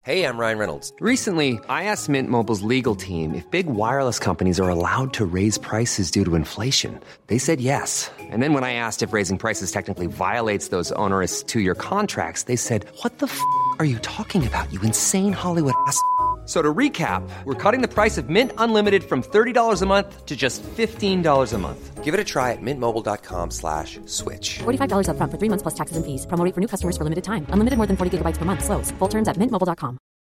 Hey, I'm Ryan Reynolds. Recently, I asked Mint Mobile's legal team if big wireless companies are allowed to raise prices due to inflation. They said yes. And then when I asked if raising prices technically violates those onerous two-year contracts, they said, "What the f*** are you talking about, you insane Hollywood ass?" So to recap, we're cutting the price of Mint Unlimited from $30 a month to just $15 a month. Give it a try at mintmobile.com/switch. $45 up front for 3 months plus taxes and fees. Promo rate for new customers for limited time. Unlimited more than 40 gigabytes per month. Slows full terms at mintmobile.com.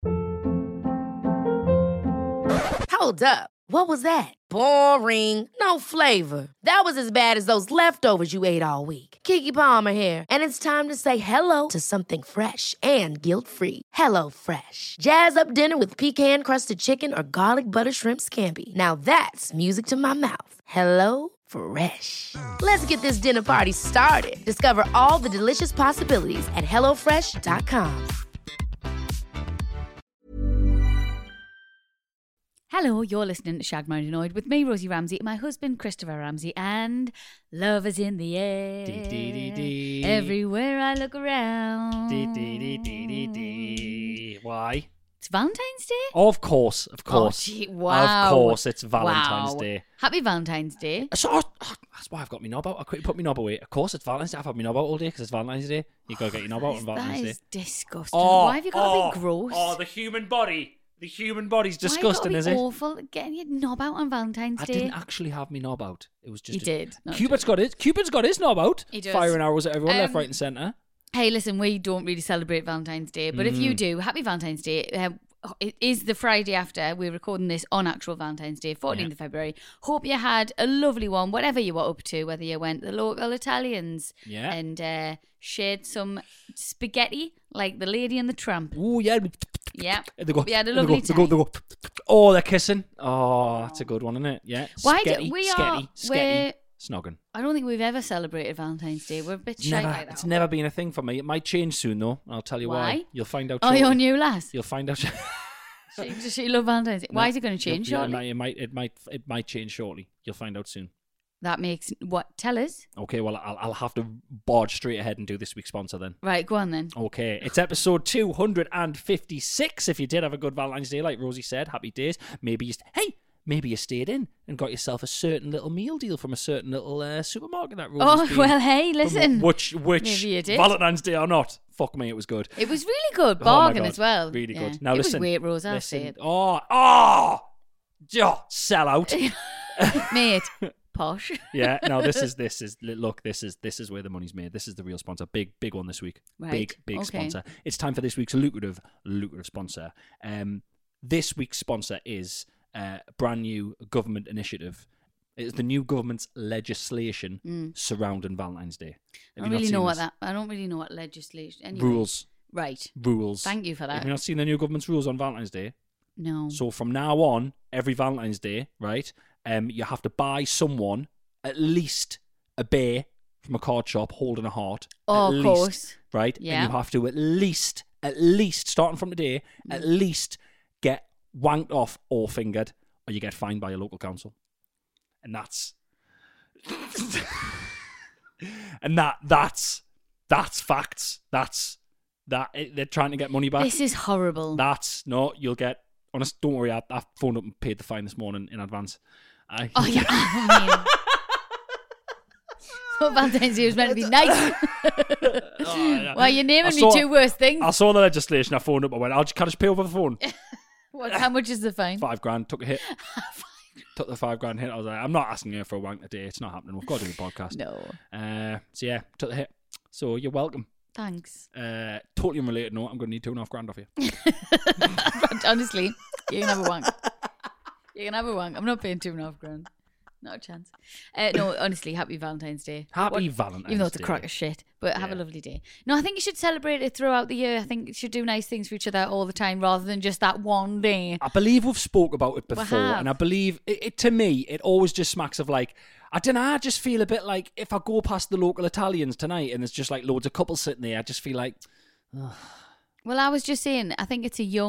Hold up. What was that? Boring. No flavor. That was as bad as those leftovers you ate all week. Keke Palmer here, and it's time to say hello to something fresh and guilt-free. Hello Fresh. Jazz up dinner with pecan-crusted chicken or garlic butter shrimp scampi. Now that's music to my mouth. Hello Fresh. Let's get this dinner party started. Discover all the delicious possibilities at hellofresh.com. Hello, you're listening to Shagmar Annoyed with me, Rosie Ramsey, and my husband, Christopher Ramsey, and love is in the air. Everywhere I look around. Why? It's Valentine's Day? Of course. Oh, gee, wow. Of course, it's Valentine's Day. Happy Valentine's Day. So, that's why I've got my knob out. I quickly put my knob away. Of course, it's Valentine's Day. I've had my knob out all day because it's Valentine's Day. You got to get your knob out on Valentine's Day. That is disgusting. Why have you got to be gross? Oh, the human body. The human body's disgusting, Why is have it? you got to be awful getting your knob out on Valentine's Day? I didn't actually have my knob out. It was just... You did. Cupid's got his knob out. He does. Firing arrows at everyone, left, right and centre. Hey, listen, we don't really celebrate Valentine's Day, but if you do, happy Valentine's Day. It is the Friday after. We're recording this on actual Valentine's Day, 14th of February. Hope you had a lovely one, whatever you were up to, whether you went to the local Italians and shared some spaghetti like the Lady and the Tramp. Oh, yeah. Yeah. They go, we had a lovely they time. go. Oh, they're kissing. Oh, that's a good one, isn't it? Yeah. Sketty, snogging. I don't think we've ever celebrated Valentine's Day. We're a bit shy like that. It's never been a thing for me. It might change soon, though. I'll tell you why. You'll find out. Oh, shortly. your new lass. You'll find out. Does she love Valentine's Day? Why is it going to change shortly? It might change shortly. You'll find out soon. That makes what? Tell us. Okay, well, I'll have to barge straight ahead and do this week's sponsor then. Right, go on then. Okay, it's episode 256. If you did have a good Valentine's Day, like Rosie said, happy days. Maybe you stayed in and got yourself a certain little meal deal from a certain little supermarket that Rosie's well, hey, listen. Which maybe you did. Valentine's Day or not, fuck me, it was good. It was really good. Bargain as well. Really good. Now listen. It was weight, Rose, I'll say it. Sell out. Mate. Posh. Yeah, no, this is where the money's made. This is the real sponsor. Big one this week. Right. Big sponsor. It's time for this week's lucrative sponsor. This week's sponsor is a brand new government initiative. It's the new government's legislation surrounding Valentine's Day. I don't really know what legislation. Anyway. Rules. Right. Rules. Thank you for that. Have you not seen the new government's rules on Valentine's Day? No. So from now on, every Valentine's Day, right, you have to buy someone at least a bear from a card shop holding a heart. Oh, of course. Right? Yeah. And you have to at least, starting from today, at least get wanked off or fingered, or you get fined by your local council. And that's... that's facts. They're trying to get money back. This is horrible. You'll get... Honest, don't worry, I phoned up and paid the fine this morning in advance. Oh, yeah. I mean, so Valentine's Day was meant to be nice. Yeah. Well, you're naming me two worse things. I saw the legislation, I phoned up, I went, can I just pay over the phone? How much is the fine? $5,000, took a hit. Took the $5,000 hit. I was like, I'm not asking you for a wank today, it's not happening, we've got to do a podcast. No. So yeah, took the hit. So you're welcome. Thanks. Totally unrelated note, I'm going to need $2,500 off you. But honestly, you can have a wank. You can have a wank. I'm not paying $2,500. Not a chance. No, honestly, happy Valentine's Day. Valentine's Day. Even though it's a crock of shit, but have a lovely day. No, I think you should celebrate it throughout the year. I think you should do nice things for each other all the time rather than just that one day. I believe we've spoke about it before, and I believe, it to me, it always just smacks of like, I don't know, I just feel a bit like if I go past the local Italians tonight and there's just like loads of couples sitting there, I just feel like... Well, I was just saying, I think it's a young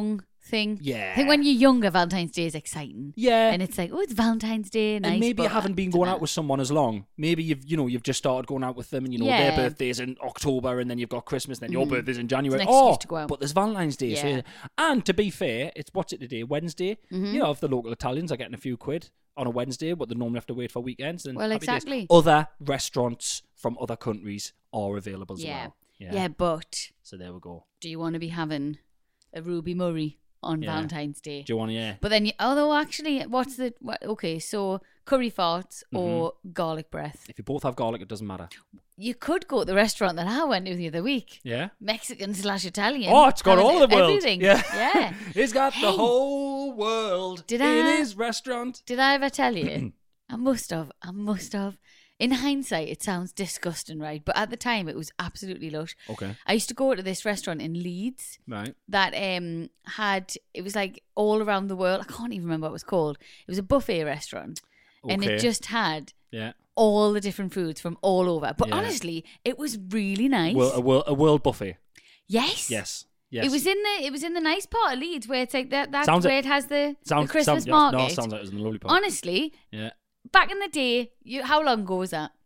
thing. Yeah. I think when you're younger, Valentine's Day is exciting. Yeah. And it's like, oh, it's Valentine's Day. Nice, And maybe you but haven't been going out with someone as long. Maybe you've just started going out with them, and their Yeah. birthday's in October, and then you've got Christmas, and then your birthday's in January. It's an excuse to go out. But there's Valentine's Day. Yeah. And to be fair, what's it today? Wednesday. If the local Italians are getting a few quid on a Wednesday, but they normally have to wait for weekends. Then Well, happy days. exactly. Other restaurants from other countries are available as well. Yeah, but So there we go. do you want to be having a Ruby Murray on Yeah. Valentine's Day? Do you want to? Yeah. But then, okay, so curry farts or garlic breath. If you both have garlic, it doesn't matter. You could go to the restaurant that I went to the other week. Yeah. Mexican/Italian. Oh, it's got all having the world. everything. Yeah. Yeah. He's got Hey. the whole world Did in I- his restaurant. Did I ever tell you? I must have. In hindsight, it sounds disgusting, right? But at the time, it was absolutely lush. Okay. I used to go to this restaurant in Leeds Right. that it was like all around the world. I can't even remember what it was called. It was a buffet restaurant. And Okay. it just had Yeah. all the different foods from all over. But Yeah. honestly, it was really nice. A world buffet. Yes. Yes. Yes. It was in the nice part of Leeds where it's like that's Sounds where it- it has the Sounds Christmas yeah, market. No, sounds like it was in the lovely part. Honestly, Yeah. back in the day, how long ago was that?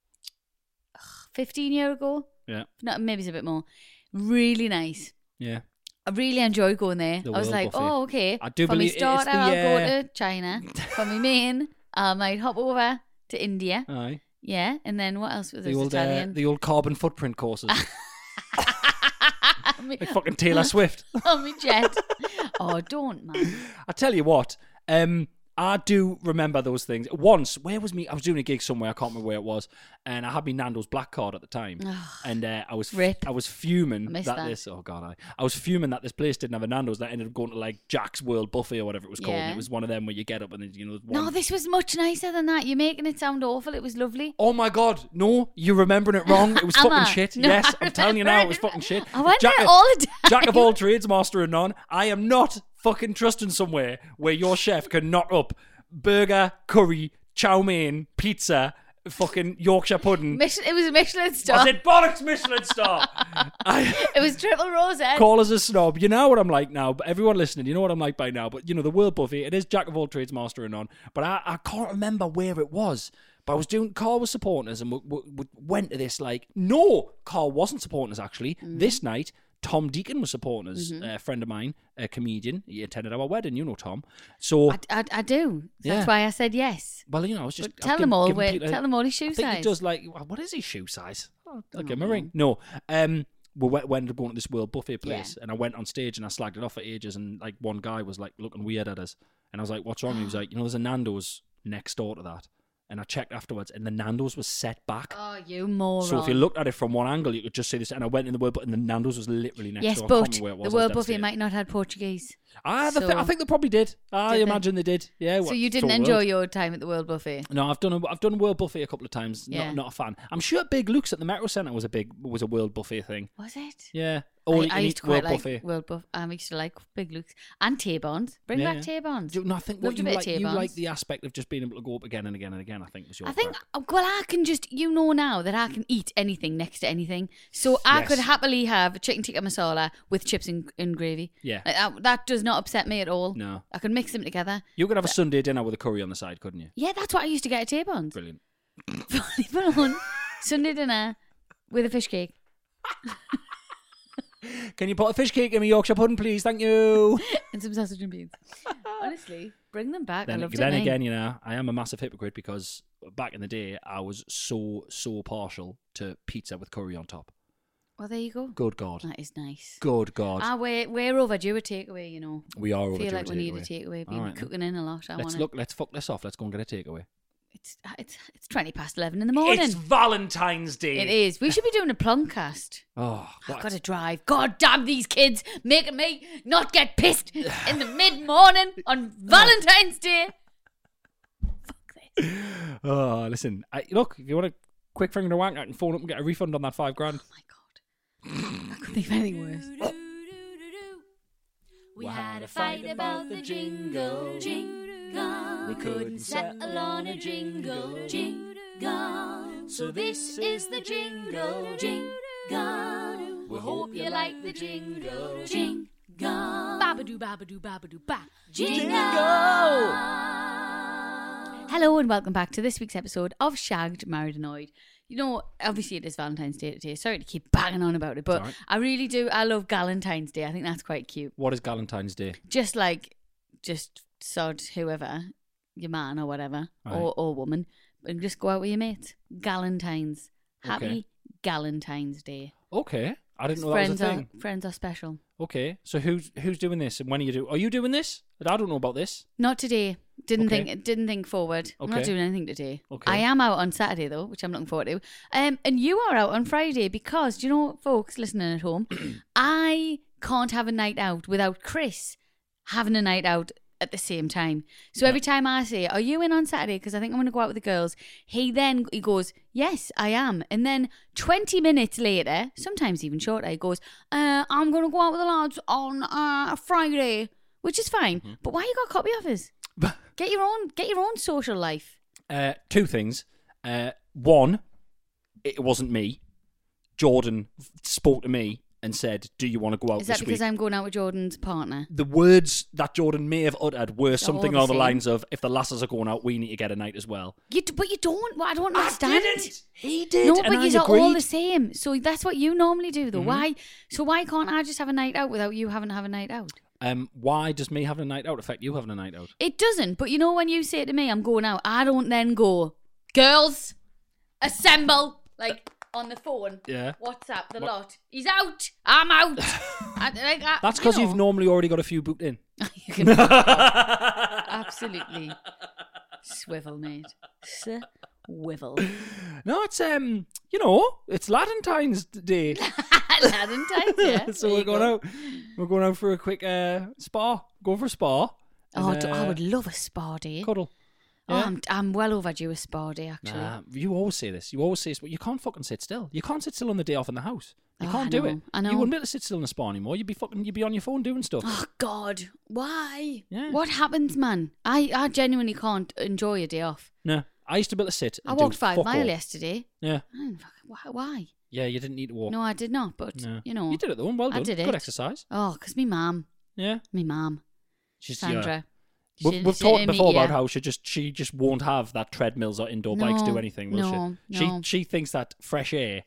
15 years ago? Yeah. No, maybe it's a bit more. Really nice. Yeah. I really enjoyed going there. The I was World like, Buffet. oh, okay. I do For me believe it's starter, the, I'll go to China. For me main, I might hop over to India. Aye. Yeah. And then what else was The this old Italian? the old carbon footprint courses. Me- Like fucking Taylor Swift. on me jet. Oh, don't, man. I tell you what, I do remember those things. Once, where was me? I was doing a gig somewhere. I can't remember where it was, and I had my Nando's black card at the time, and I was Rip. I was fuming I missed that that. this. Oh god, I was fuming that this place didn't have a Nando's. That ended up going to like Jack's World Buffet or whatever it was called. And Yeah. it was one of them where you get up and then, there's No, one. this was much nicer than that. You're making it sound awful. It was lovely. Oh my god, no, you're remembering it wrong. It was Am fucking I? shit. No, Yes, I I'm telling you now, it was remember. fucking shit. I went there all the time. Jack of all trades, master of none. I am not fucking trusting somewhere where your chef can knock up burger, curry, chow mein, pizza, fucking Yorkshire pudding. It was a Michelin I star. said bollocks Michelin star. It was triple rosette. Call us a snob. You know what I'm like now. But everyone listening, you know what I'm like by now. But the World Buffet, it is Jack of all trades, master of none. But I can't remember where it was. But I was Carl was supporting us, and we went to this no, Carl wasn't supporting us actually. This night, Tom Deacon was supporting us, a friend of mine, a comedian. He attended our wedding, you know Tom. So I do. Yeah. That's why I said yes. well, I was just But tell I've them all. given people- Tell them all his shoe I think size. he does what is his shoe size? I'll give him a ring. No, we ended up going to this World Buffet place, and I went on stage and I slagged it off for ages, and one guy was looking weird at us, and I was like, "What's wrong?" And he was like, "There's a Nando's next door to that." And I checked afterwards, and the Nando's was set back. Oh, you moron. So if you looked at it from one angle, you could just see this. And I went in the World Buffet, and the Nando's was literally next yes, door. I but can't remember where it was. the I was World Buffet devastated. might not have Portuguese. I So- think they probably did. I Did they? imagine they did. Yeah. So you it's didn't all enjoy world. your time at the World Buffet. No, I've done World Buffet a couple of times. Yeah. Not a fan. I'm sure Big Luke's at the Metro Centre was a World Buffet thing. Was it? Yeah. I used to quite World like Buffet. World Buffet. I used to like Big Luke's and Tay-Bons. Bring Yeah. back Tay-Bons. No, I think Loved what a you bit of like, you Tay-Bons. like the aspect of just being able to go up again and again and again. I think was your. I think, crack. well, I can just, now that I can eat anything next to anything. So I Yes. could happily have a chicken tikka masala with chips and gravy. Yeah. That does not upset me at all. No. I can mix them together. You could have a Sunday dinner with a curry on the side, couldn't you? Yeah, that's what I used to get at Tay-Bons. Brilliant. Full on Sunday dinner with a fish cake. Can you put a fish cake in my Yorkshire pudding, please? Thank you. And some sausage and beans. Honestly, bring them back. I Then loved again, it. I am a massive hypocrite because back in the day, I was so partial to pizza with curry on top. Well, there you go. Good God. That is nice. Good God. We're overdue a takeaway, We are I overdue feel like a we need a takeaway. takeaway. Been All right, then. cooking in a lot. Let's fuck this off. Let's go and get a takeaway. It's 20 past 11 in the morning. It's Valentine's Day. It is. We should be doing a Pluncast. Oh, I've what? got to drive. God damn these kids making me not get pissed in the mid-morning on Valentine's Day. Fuck this. Oh, listen. Look, if you want a quick finger to wank, I can phone up and get a refund on that $5,000. Oh my God. I couldn't think of anything worse. We had a fight about the jingle, jingle. We couldn't settle on a jingle, jingle. So this is the jingle, jingle. We hope you like the jingle, jingle. Babadoo, babadoo, babadoo, ba. Jingle! Hello and welcome back to this week's episode of Shagged, Married, Annoyed. You know, obviously it is Valentine's Day today. Sorry to keep banging on about it, but Right. I really do. I love Galentine's Day. I think that's quite cute. What is Galentine's Day? Just sod whoever, your man or whatever, Right. or woman, and just go out with your mates. Galentine's. Happy Okay. Galentine's Day. Okay, I didn't know that was a thing. Friends are special. Okay, so who's doing this and when are you Are you doing this? I don't know about this. Not today. Didn't Okay. think forward. I'm not Okay. doing anything today. Okay. I am out on Saturday though, which I'm looking forward to. And you are out on Friday because, do you know, folks listening at home, I can't have a night out without Chris having a night out at the same time. So every time I say, "Are you in on Saturday?" because I think I'm going to go out with the girls, he goes, "Yes, I am." And then 20 minutes later, sometimes even shorter, he goes, "I'm going to go out with the lads on Friday," which is fine. Mm-hmm. But why you got copy offers? Get your own social life. Two things. One, it wasn't me. Jordan spoke to me and said, "Do you want to go out Is that this because week?" I'm going out with Jordan's partner? The words that Jordan may have uttered were something the along the same. lines of, "If the lasses are going out, we need to get a night as well." But you don't. Well, I don't understand. He did. No, and but I you're all agreed. the same. So that's what you normally do, though. Why? So why can't I just have a night out without you having to have a night out? Why does me having a night out affect you having a night out? It doesn't. But you know, when you say to me, "I'm going out," I don't then go, "Girls, assemble!" Like on the phone. Yeah. WhatsApp the lot. He's out. I'm out. That's because you've normally already got a few booked in. You can absolutely swivel, mate. Swivel. No, it's it's Valentine's Day. Valentine's, yeah. So There we're you going go. out. We're going out for a quick spa. Go for a spa. Oh, and, I would love a spa day. cuddle. Oh, Yeah. I'm well overdue a spa day, actually. Nah, you always say this. You always say this, but you can't fucking sit still. You can't sit still on the day off in the house. You Oh, can't I do know, it. I know. You wouldn't be able to sit still in a spa anymore. You'd be on your phone doing stuff. Oh, God. Why? Yeah. What happens, man? I genuinely can't enjoy a day off. No, I used to be able to sit. I And do walked 5 fuck miles all. yesterday. Yeah, Why? yeah. You didn't need to walk. No, I did not, but, No. you know. You did it though. Well I done. did Good it. exercise. Oh, because me mum. Yeah. Me mum. She's Sandra. We've talked before about how she just won't have that treadmills or indoor bikes do anything, will no, she? no. She thinks that fresh air,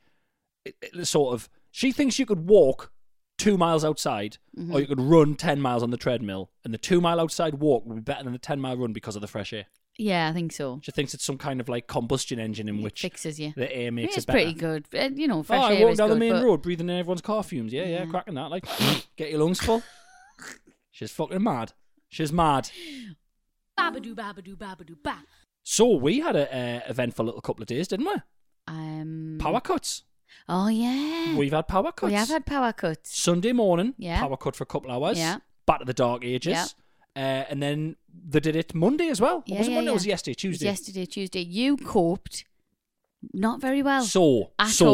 she thinks you could walk 2 miles outside Mm-hmm. or you could run 10 miles on the treadmill, and the 2 mile outside walk would be better than the 10-mile run because of the fresh air. Yeah, I think so. She thinks it's some kind of like combustion engine in It which fixes you. the air makes It's it better. pretty good. You know, fresh I air walk is down good. the main but road breathing in everyone's car fumes. Yeah, cracking that. Like, get your lungs full. She's fucking mad. She's mad. Babadoo, babadoo, babadoo, ba. So we had a eventful little couple of days, didn't we? Power cuts. Oh, yeah. We've had power cuts. We have had power cuts. Sunday morning, Yeah. power cut for a couple hours. Yeah. Back to the dark ages. And then they did it Monday as well. Yeah, was it yeah, Monday? yeah. Or was it yesterday? It was Tuesday. yesterday, Tuesday. You coped not very well. So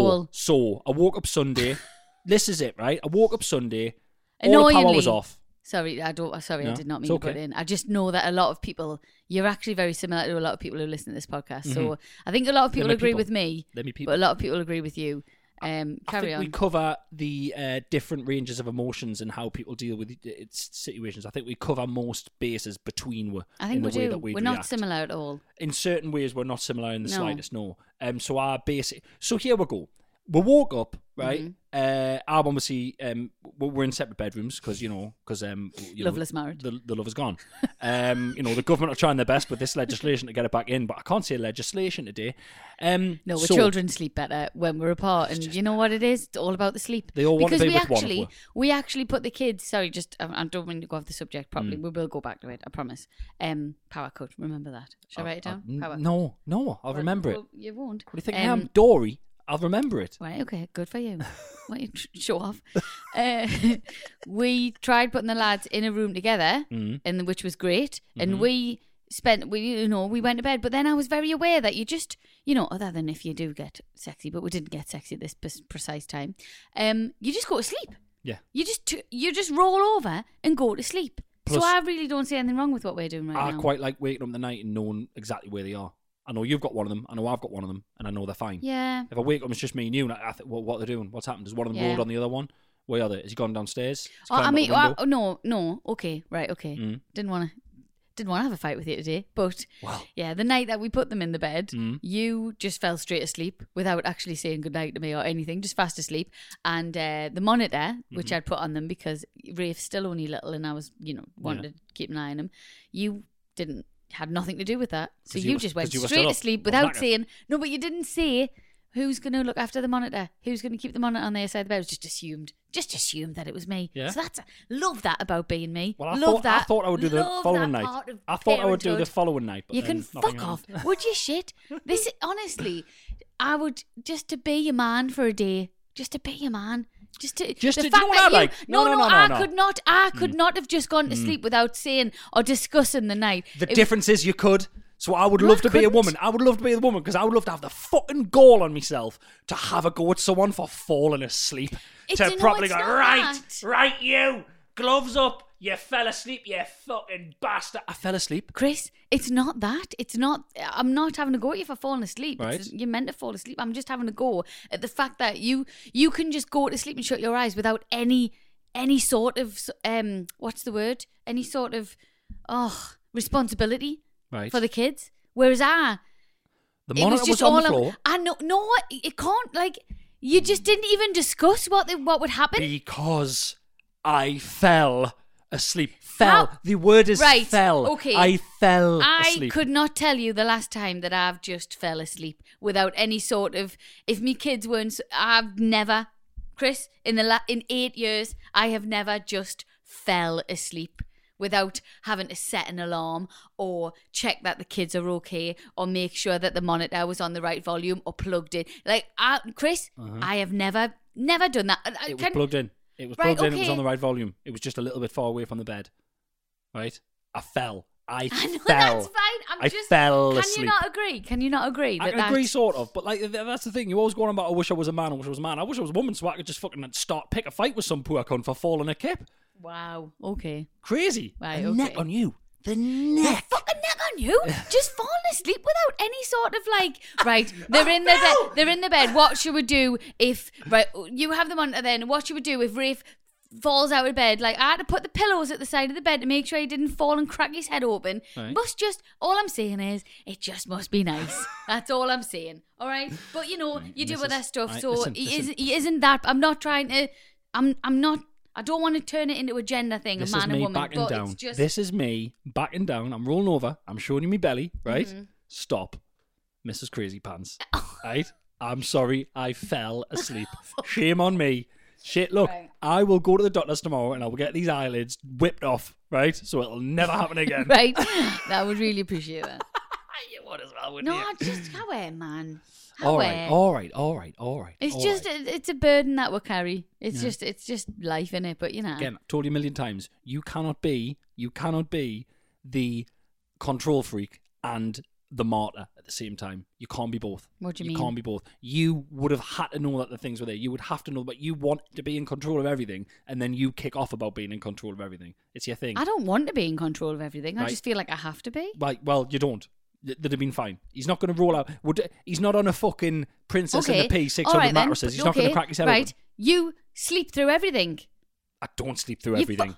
I woke up Sunday. This is it, right? I woke up Sunday. All the power was off. Sorry, I No, did not mean it's to put okay. it in. I just know that a lot of people, you're actually very similar to a lot of people who listen to this podcast. So I think a lot of people me agree people. with me, Let me people. but a lot of people agree with you. I Carry think on. we cover the different ranges of emotions and how people deal with its situations. I think we cover most bases between I think in the we way do. that we'd We're not react. similar at all. In certain ways, we're not similar in the No. slightest. No. So our basic. So here we go. We woke up, right? Mm-hmm. Our obviously, we're in separate bedrooms because Loveless marriage. The love is gone. The government are trying their best with this legislation to get it back in, but I can't say legislation today. No, our so children sleep better when we're apart, and you know what it is? It's all about the sleep. They all want to because be with one of them. we actually put the kids. Sorry, just I don't mean to go off the subject properly. Mm. We will go back to it. I promise. Power cut. Remember that. Shall I write it down? Power cut. No, I'll remember it. Well, you won't. What do you think I am, Dory? I'll remember it. Right, okay, good for you. Why don't you show off? We tried putting the lads in a room together, and which was great. And we went to bed. But then I was very aware that you just, other than if you do get sexy, but we didn't get sexy at this precise time. You just go to sleep. Yeah. You just roll over and go to sleep. Plus- so I really don't see anything wrong with what we're doing right I now. quite like waking up in the night and knowing exactly where they are. I know you've got one of them. I know I've got one of them, and I know they're fine. Yeah. If I wake up and it's just me and you, and I think, what are they doing? What's happened? Does one of them Yeah. rolled on the other one? Where are they? Has he gone downstairs? He's Oh, I climbed mean, out the window? no. Okay, right. Okay. Mm. Didn't want to have a fight with you today, but Wow. yeah, the night that we put them in the bed, you just fell straight asleep without actually saying goodnight to me or anything, just fast asleep. And the monitor, which I'd put on them because Rafe's still only little, and I was, wanted to keep an eye on him. You had nothing to do with that, so 'Cause you you just were went still straight up. to sleep I was without knackered. saying no. But you didn't say who's going to look after the monitor, who's going to keep the monitor on their side of the bed. It was just assumed that it was me. Yeah. So love that about being me. Well, I love that. thought I would do the Love following that night. part of I thought I would do the parenthood. following night. But You then can nothing fuck off. happened. Would you shit? This honestly, I would just to be your man for a day. Just to be your man. Just the to- fact you know what that I like? No. I could not have just gone to sleep without saying or discussing the night. The It- difference is you could. So I would No, love I to be a couldn't. woman. I would love to be a woman because I would love to have the fucking gall on myself to have a go at someone for falling asleep. It's- to no, properly it's go, not right, that. right, you, gloves up, you fell asleep, you fucking bastard. I fell asleep. Chris, it's not that. It's not. I'm not having a go at you for falling asleep. Right. You're meant to fall asleep. I'm just having a go at the fact that you can just go to sleep and shut your eyes without any sort of what's the word? Any sort of responsibility Right. for the kids. Whereas The it monitor just was on all the floor I know. No, it can't. Like you just didn't even discuss what would happen. because I fell asleep. Fell. How- The word is Right, fell. okay. I fell I asleep. could not tell you the last time that I've just fell asleep without any sort of. If me kids weren't, I've never, Chris, in 8 years, I have never just fell asleep without having to set an alarm or check that the kids are okay or make sure that the monitor was on the right volume or plugged in. Like, Chris, I have never done that. It was plugged in. It was Right, plugged in. It was okay. on the right volume. It was just a little bit far away from the bed. Right? I fell. I know fell. that's fine. I fell Can asleep. you not agree? Can you not agree? I that can agree, sort of, but like that's the thing. You always go on about, I wish I was a man, I wish I was a man. I wish I was a woman so I could just fucking pick a fight with some poor cunt for falling a kip. Wow. Okay. Crazy. Right, The okay. neck on you. The The neck. fucking neck on you, just falling asleep without any sort of like. Right, they're in the bed. They're in the bed. What should we do if you have them on? Then what should we do if Rafe falls out of bed? Like I had to put the pillows at the side of the bed to make sure he didn't fall and crack his head open. Right. Must just. All I'm saying is it just must be nice. That's all I'm saying. All right, but you know you deal with that stuff. right, So listen. he isn't that. I'm not trying to. I'm not. I don't want to turn it into a gender thing, This a man is and me woman. backing but down. it's just. This is me backing down. I'm rolling over. I'm showing you my belly, right? Mm-hmm. Stop, Mrs. Crazy Pants. Right? I'm sorry. I fell asleep. Shame on me. Shit, look, Right. I will go to the doctor's tomorrow and I will get these eyelids whipped off, right? So it'll never happen again. Right? I would really appreciate that. You would as well, wouldn't No, you? just how man. All right. It's all just right. it's a burden that we carry. It's just life in it. But you know, Again, I've told you a million times, you cannot be the control freak and the martyr at the same time. You can't be both. What do you You mean? can't be both. You would have had to know that the things were there. You would have to know, but you want to be in control of everything, and then you kick off about being in control of everything. It's your thing. I don't want to be in control of everything. I Right. just feel like I have to be. Well, you don't. That'd have been fine. He's not going to roll out. He's not on a fucking Princess and the Pea 600 All right, then. mattresses. He's not going to crack his head Right, open. you sleep through everything. I don't sleep through You everything.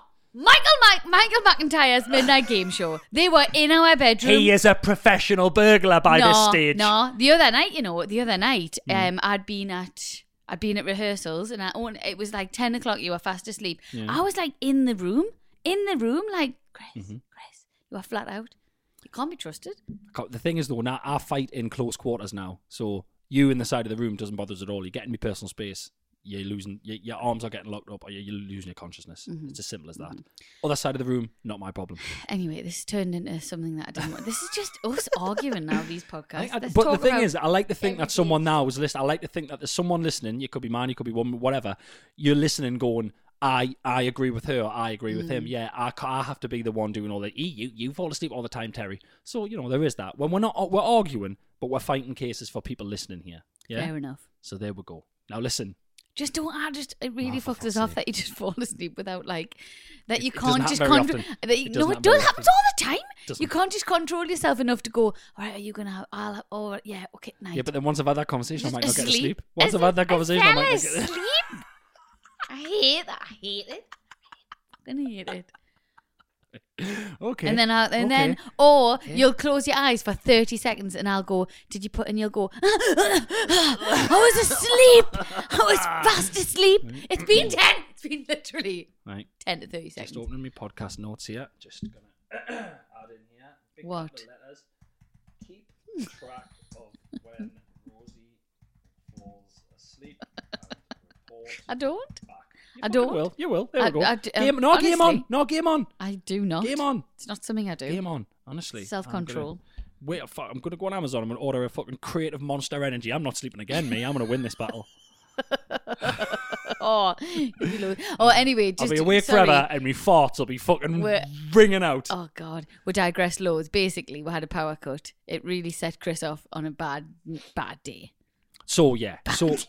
Michael McIntyre's Midnight Game Show. They were in our bedroom. He is a professional burglar by this stage. Hmm. No, the other night, I'd been at rehearsals and it was like 10 o'clock. You were fast asleep. Yeah. I was like in the room, like, Chris, Mm-hmm. Chris, you are flat out. You can't be trusted. The thing is, though, now I fight in close quarters now. So you in the side of the room doesn't bother us at all. You're getting me personal space. You're losing, your arms are getting locked up, or you're losing your consciousness. Mm-hmm. It's as simple as that. Other side of the room, not my problem. Anyway, this turned into something that I didn't want. This is just us arguing now, these podcasts. Let's But the talk thing about is, I like to think that everything. someone now is listening. I like to think that there's someone listening. You could be man, you could be woman, whatever. You're listening, going, I agree with her. Or I agree with him. Yeah, I have to be the one doing all that. You fall asleep all the time, Terry. So there is that. When we're arguing, but we're fighting cases for people listening here. Yeah. Fair enough. So there we go. Now listen. Just don't. It really for fucks us fuck's off sake. that you just fall asleep without that you It can't doesn't just happen very control. often. That It doesn't it happen does very happens often. all the time. Doesn't. You can't just control yourself enough to go. All right, are you gonna have? Yeah, okay, night. Yeah, but then once I've had that conversation, I might not get to Asleep. sleep. Once I've had that conversation, I might not get asleep. I hate that. I hate it. I fucking hate it. Okay. And then, okay. or you'll close your eyes for 30 seconds and I'll go, did you put, and you'll go, I was asleep. I was fast asleep. It's been 10. It's been literally Right. 10 to 30 seconds. Just opening my podcast notes here. Just going to add in here. Big What? capital letters. Keep track of when Rosie falls asleep and report I don't. back. I don't. You will. There we go. Game honestly, on. No, game on. I do not. Game on. It's not something I do. Game on. Honestly. Self-control. I'm going to go on Amazon. I'm going to order a fucking Creative Monster Energy. I'm not sleeping again, me. I'm going to win this battle. Anyway, I'll just be awake sorry. forever and my farts will be fucking ringing out. Oh God, we digress loads. Basically, we had a power cut. It really set Chris off on a bad day. So yeah,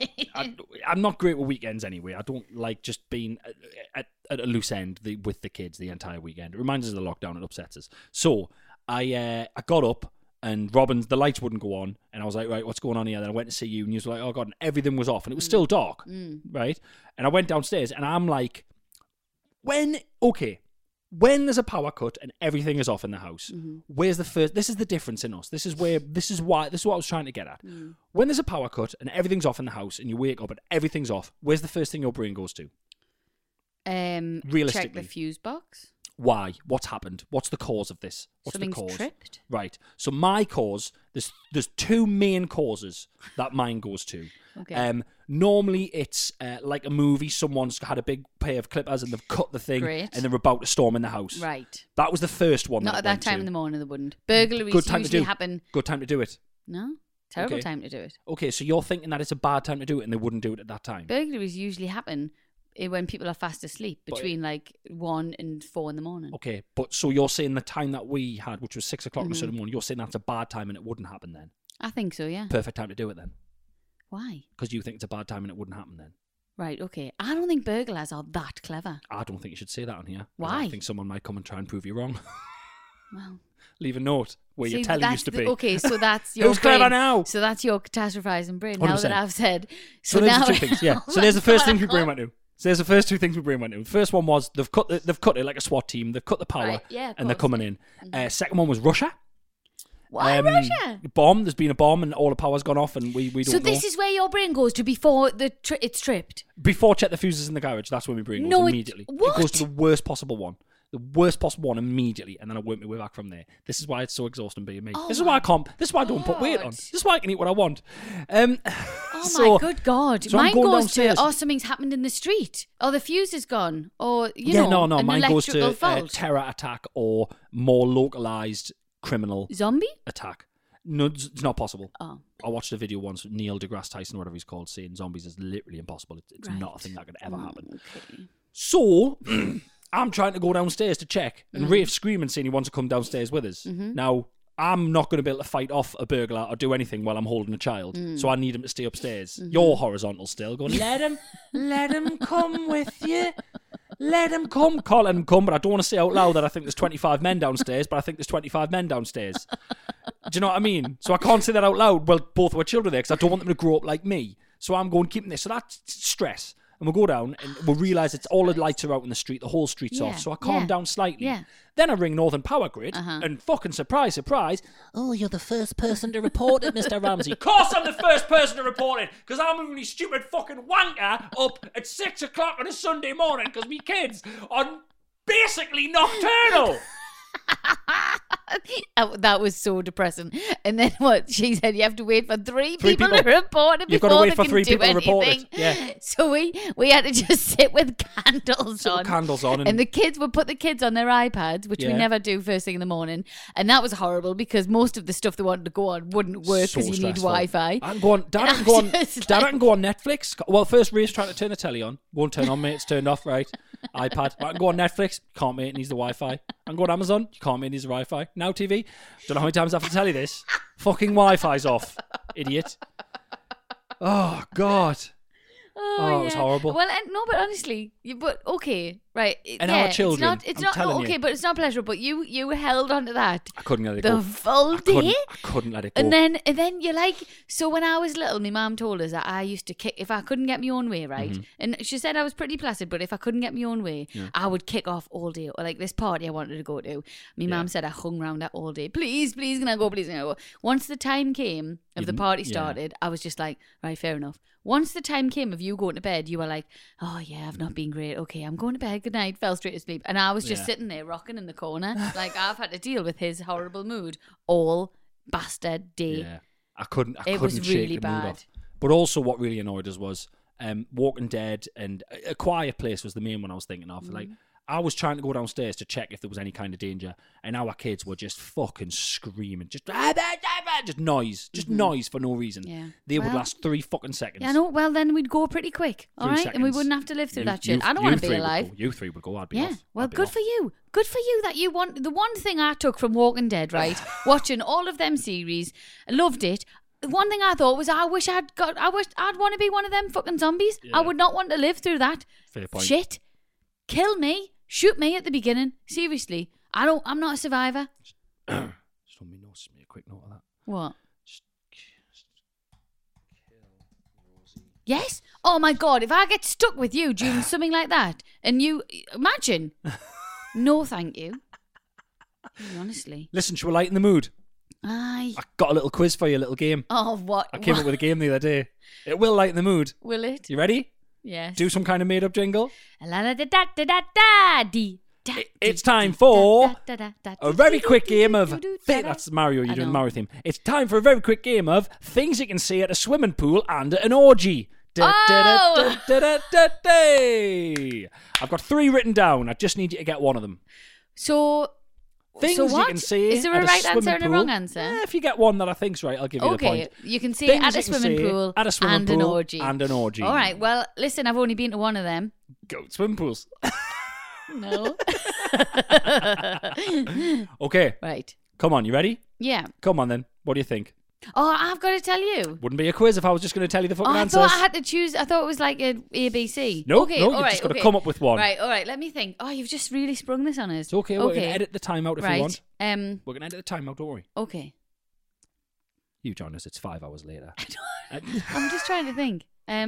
I'm not great with weekends anyway. I don't like just being at a loose end with the kids the entire weekend. It reminds us of the lockdown. It upsets us. So I got up and the lights wouldn't go on, and I was like, right, what's going on here? Then I went to see you, and you were like, oh God, and everything was off, and it was still dark, right? And I went downstairs, and I'm like, when there's a power cut and everything is off in the house, where's the first? This is the difference in us. This is what I was trying to get at. When there's a power cut and everything's off in the house, and you wake up and everything's off, where's the first thing your brain goes to? Realistically, check the fuse box. Why? What's happened? What's the cause of this? What's Something's the cause? tripped. Right. So my cause, there's two main causes that mine goes to. Okay. Normally it's like a movie. Someone's had a big pair of clippers and they've cut the thing, Great. and they're about to storm in the house. Right. That was the first one. Not that at that went time to. in the morning. They wouldn't. Burglaries Good time usually to do. happen. Good time to do it. No. Terrible Okay. time to do it. Okay, so you're thinking that it's a bad time to do it, and they wouldn't do it at that time. Burglaries usually happen when people are fast asleep between like 1 and 4 in the morning. Okay, but so you're saying the time that we had, which was 6 o'clock on a Sunday morning, you're saying that's a bad time and it wouldn't happen then? I think so, yeah. Perfect time to do it then. Why? Because you think it's a bad time and it wouldn't happen then. Right, okay. I don't think burglars are that clever. I don't think you should say that on here. 'Cause Why? I think someone might come and try and prove you wrong. Well, Leave a note where your see, telly that's used to the- be. Okay, so that's your Who's clever brain. now? So that's your catastrophizing brain. Now 100%. that I've said. So there's now the two things, yeah. So there's the first thing we bring went to. So there's the first two things we bring went to. The first one was they've cut it like a SWAT team. They've cut the power, Right, yeah, of and they're course. coming in. Second one was Russia. Why Russia? Bomb. There's been a bomb and all the power's gone off, and we don't So know. this is where your brain goes to before it's tripped. Before check the fuses in the garage, that's when my brain goes No, immediately. what? It goes to the worst possible one. The worst possible one immediately, and then I work my way back from there. This is why it's so exhausting being me. Oh This is why I can't. This is why I don't put weight on. God. This is why I can eat what I want. Oh so, my good God. so I'm Mine going goes downstairs. to, something's happened in the street. Or the fuse is gone. Or, no. an Mine goes to electrical fault. terror attack or more localized criminal Zombie? attack. No, it's not possible. Oh. I watched a video once with Neil deGrasse Tyson, whatever he's called, saying zombies is literally impossible. It's Right. not a thing that could ever happen. Okay. So, I'm trying to go downstairs to check, and Rafe's screaming saying he wants to come downstairs with us. Now, I'm not going to be able to fight off a burglar or do anything while I'm holding a child, so I need him to stay upstairs. You're horizontal still, going, let him come with you. Let him come. Can't let him come, but I don't want to say out loud that I think there's 25 men downstairs, but I think there's 25 men downstairs. Do you know what I mean? So I can't say that out loud. Well, both of our children there, because I don't want them to grow up like me. So I'm going, keeping this. So that's stress. And we'll go down and we'll realise it's all the lights are out in the street, the whole street's off. So I calm down slightly. Yeah. Then I ring Northern Power Grid and fucking surprise, oh, you're the first person to report it, Mr. Ramsey. Of course I'm the first person to report it, because I'm a really stupid fucking wanker up at 6 o'clock on a Sunday morning because me kids are basically nocturnal. That was so depressing. And then what? She said you have to wait for three people to people. report it You've before got to wait they for can 3 do people to report it. anything. Yeah. So we had to just sit with candles Sit on. with candles on And the kids would put the kids on their iPads, which we Yeah. never do first thing in the morning. And that was horrible because most of the stuff they wanted to go on wouldn't work So because you need stressful. Wi-Fi. I can go on. Dad, I can go on. Dad, I can go on Netflix. Well, first Ray's trying to turn the telly on. Won't turn on, mate. It's turned off, right? iPad. I can go on Netflix. Can't, mate. It needs the Wi-Fi. I can go on Amazon. You can't, mate. It needs the Wi-Fi. Now TV. Don't know how many times I have to tell you this. Fucking Wi-Fi's off, idiot. Oh God. Oh, it was yeah. horrible. Well, no, but honestly, but okay, Right. And our children, It's I'm not telling okay, you. but it's not pleasurable. But you held on to that I couldn't let it the go. full I day. couldn't let it go. And then you're like, so when I was little, my mum told us that I used to kick, if I couldn't get my own way, right? Mm-hmm. And she said I was pretty placid, but if I couldn't get my own way, I would kick off all day. Or like this party I wanted to go to, my mum said I hung around that all day. Please, can I go? Please, can I go? Once the time came of the party started, I was just like, right, fair enough. Once the time came of you going to bed, you were like, oh yeah, I've not been great. Okay, I'm going to bed. Good night. Fell straight to sleep. And I was just sitting there rocking in the corner. Like I've had to deal with his horrible mood all bastard day. Yeah. I couldn't was shake really the mood bad. off. But also what really annoyed us was Walking Dead and A Quiet Place was the main one I was thinking of. Like, I was trying to go downstairs to check if there was any kind of danger, and our kids were just fucking screaming, just noise, noise for no reason. Yeah. They would Well, last 3 fucking seconds. Yeah, no, well then we'd go pretty quick, all 3 right? And we seconds. wouldn't have to live through You- that shit. you- I don't you want to be three would alive. go. You three would go. I'd be Yeah, off. well, I'd be good off. for you. Good for you that you want. The one thing I took from Walking Dead, right, watching all of them series, I loved it. The one thing I thought was, I wish I'd want to be one of them fucking zombies. I would not want to live through that. Fair point. Shit. Kill me. Shoot me at the beginning. Seriously. I'm not a survivor. Just want me notes, make a quick note of that. What? Yes? Oh my God, if I get stuck with you doing something like that, and you, imagine. No, thank you. Honestly. Listen, shall we lighten the mood? Aye. I got a little quiz for you, a little game. Oh, what? I came up with a game the other day. It will lighten the mood. Will it? You ready? Yes. Do some kind of made-up jingle. It's time for a very quick game of... That's Mario, you're I doing the know. Mario theme. It's time for a very quick game of things you can see at a swimming pool and at an orgy. Oh! I've got 3 written down. I just need you to get one of them. So, Things so you what? can see Is there at a right answer swimming and a pool. wrong answer? If you get one that I think's right, I'll give you the Okay, point. you can see Things it at you a can swimming see pool at a swimming and pool an orgy. and an orgy. All right, well, listen, I've only been to one of them. Go swimming pools. No. Okay, Right. come on, you ready? Yeah. Come on then. What do you think? Oh, I've got to tell you. Wouldn't be a quiz if I was just going to tell you the Oh, fucking I answers. thought I had to choose. I thought it was like an ABC. No, okay, no, all you've right, just got to okay. come up with one. Right, all right. Let me think. Oh, you've just really sprung this on us. It's okay. We're going to edit the time out if right. you want. Um. We're going to edit the time out, don't worry. Okay. You join us. It's 5 hours later. I'm just trying to think.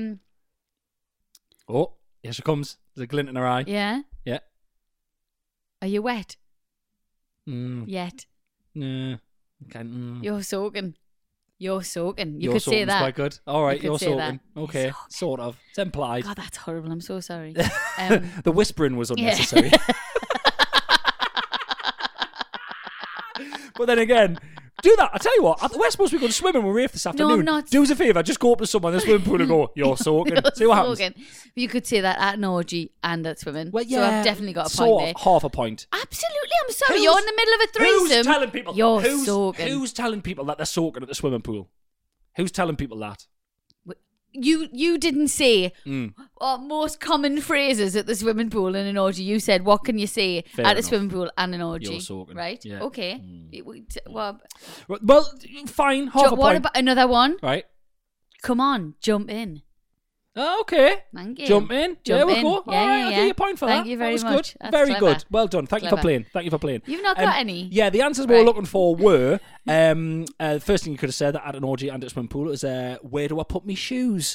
Oh, here she comes. There's a glint in her eye. Yeah. Yeah. Are you wet Okay. yet? mm. You're soaking. You're soaking. You Your could say soaking's that. quite good. All right, You you're could say soaking. that. Okay, You're soaking. sort of. It's implied. God, that's horrible. I'm so sorry. The whispering was Yeah. unnecessary. But then again, do that. I tell you what, we're supposed to be going swimming when we're here this afternoon. I'm not. Do us a favour, just go up to someone in the swimming pool and go, you're soaking. You're See what happens. soaking. You could say that at an orgy and at swimming. Well, So I've definitely got a sort point of, there. half a point. Absolutely. I'm sorry. Who's- You're in the middle of a threesome. Who's telling people? You're who's, soaking. Who's telling people that they're soaking at the swimming pool? Who's telling people that? You didn't say Mm. most common phrases at the swimming pool in an orgy. You said, what can you say Fair at enough. a swimming pool and an orgy? You're soaking. Right? Yeah. Okay. Well, Well, fine, half a what point. about another one? Right. Come on, jump in. Oh, okay. Thank you. Jump in. Jump there we in. go. Yeah, All right, yeah, I'll yeah. give you a point for that. Thank you very that was much. Good. That's Very clever. good. Well done. Thank you for Clever. playing. Thank you for playing. You've not got any? Yeah, the answers we were Right. looking for were the first thing you could have said at an orgy and at a swimming pool was where do I put my shoes?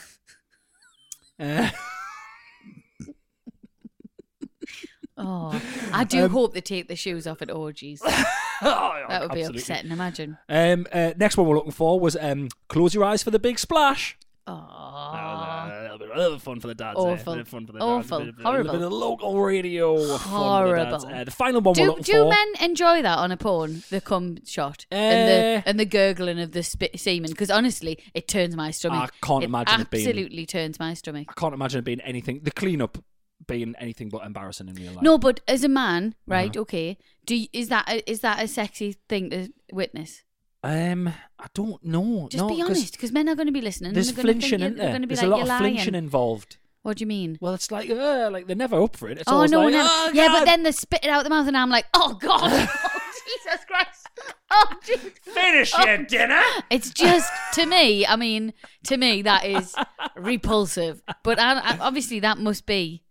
Oh, I do hope they take the shoes off at orgies. That would be Absolutely. upsetting. Imagine. Next one we're looking for was close your eyes for the big splash. Oh, A little bit of fun for the dads. Awful. A bit of fun for the Awful. dads. A Horrible. bit of local radio. Fun for the dads. Horrible. The final one we're do looking do for. men enjoy that on a porn? The cum shot and the gurgling of the semen? Because honestly, it turns my stomach. I can't imagine it being- Absolutely turns my stomach. I can't imagine it being anything. The cleanup being anything but embarrassing in real life. No, but as a man, right? Uh-huh. Okay. Is that a sexy thing to witness? I don't know. Just no, be 'cause honest, because men are going to be listening. There's and they're gonna flinching, think isn't They're there? going to be There's like, a lot you're of flinching lying. involved. What do you mean? Well, it's like they're never up for it. It's Oh always no, like, no, oh, yeah, God. but then they spit it out the mouth, and I'm like, oh god, oh Jesus Christ, oh Jesus. Finish your dinner. It's just to me that is repulsive. But I, obviously that must be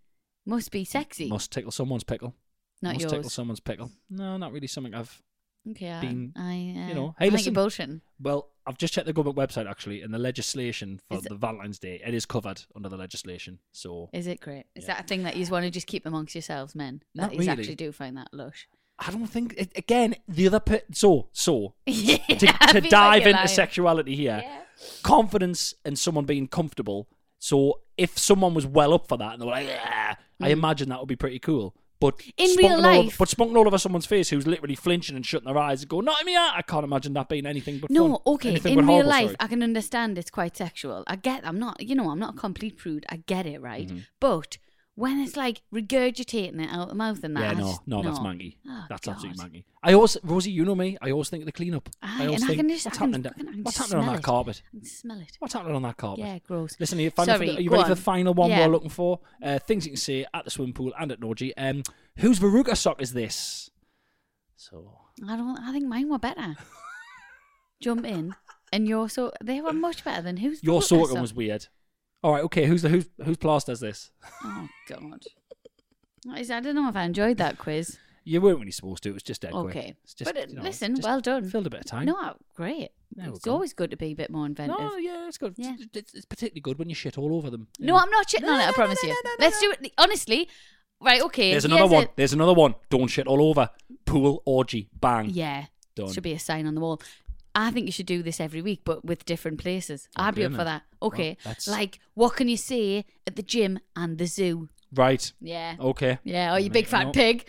Must be sexy. Must tickle someone's pickle. Not Must yours. tickle someone's pickle. No, not really something I've Okay, been, I you know. I Hey, think listen. you're bullshitting. Well, I've just checked the government website actually, and the legislation for Is it- the Valentine's Day, it is covered under the legislation. So Is it great? Is Yeah. that a thing that you just want to just keep amongst yourselves, men? Not That you really. actually do find that lush. I don't think again the other so Yeah, I to feel like dive you're into lying. sexuality here, Yeah. confidence and someone being comfortable. So if someone was well up for that and they were like, yeah, I imagine that would be pretty cool. But In spunking real all life- but spunking all over someone's face who's literally flinching and shutting their eyes and going, not in me, I can't imagine that being anything but No, fun. okay. Anything In but real horrible, life, sorry. I can understand it's quite sexual. I'm not a complete prude. I get it, right? But when it's like regurgitating it out the mouth and that, Yeah, I no, just- that's mangy. Oh, That's God. absolutely mangy. I always, Rosie, you know me. I always think of the cleanup. Aye, I always and I think, can just- what's I can happening? fucking- I can What's just happening on smell that it. carpet? I can smell it. What's happening on that carpet? Yeah, gross. Listen, are you Sorry, ready go for the on. final one Yeah. we're looking for? Things you can say at the swimming pool and at Norgie. Whose verruca sock is this? So I think mine were better. Jump in, and they were much better than who's. your Verruca sorghum sock? was weird. All right, okay. Whose plaster is this? Oh God. I don't know if I enjoyed that quiz. You weren't really supposed to. It was just dead quick. Okay. It's just, But you know, listen, just well done. Filled a bit of time. No, great. There we It's go. always good to be a bit more inventive. No, yeah, it's good. Yeah. It's particularly good when you shit all over them. No, I'm not shitting on it, I promise you. Let's do it. Honestly, right, okay. There's here's another one. it. There's another one. Don't shit all over. Pool orgy. Bang. Yeah. Done. Should be a sign on the wall. I think you should do this every week, but with different places. I'd be up doing for it. that. Okay. Well, that's- Like, what can you say at the gym and the zoo? Right. Yeah. Okay. Yeah, oh, you big fat No. pig.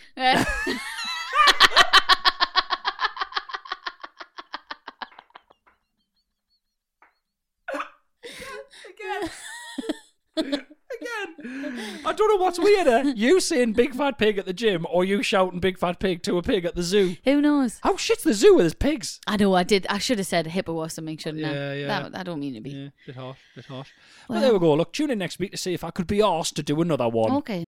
Again, I don't know what's weirder. You saying big fat pig at the gym or you shouting big fat pig to a pig at the zoo? Who knows? How shit's the zoo with his pigs? I know, I should have said hippo or something, shouldn't I? Yeah. I don't mean to be. Yeah, bit harsh. But Well- there we go. Look, tune in next week to see if I could be asked to do another one. Okay.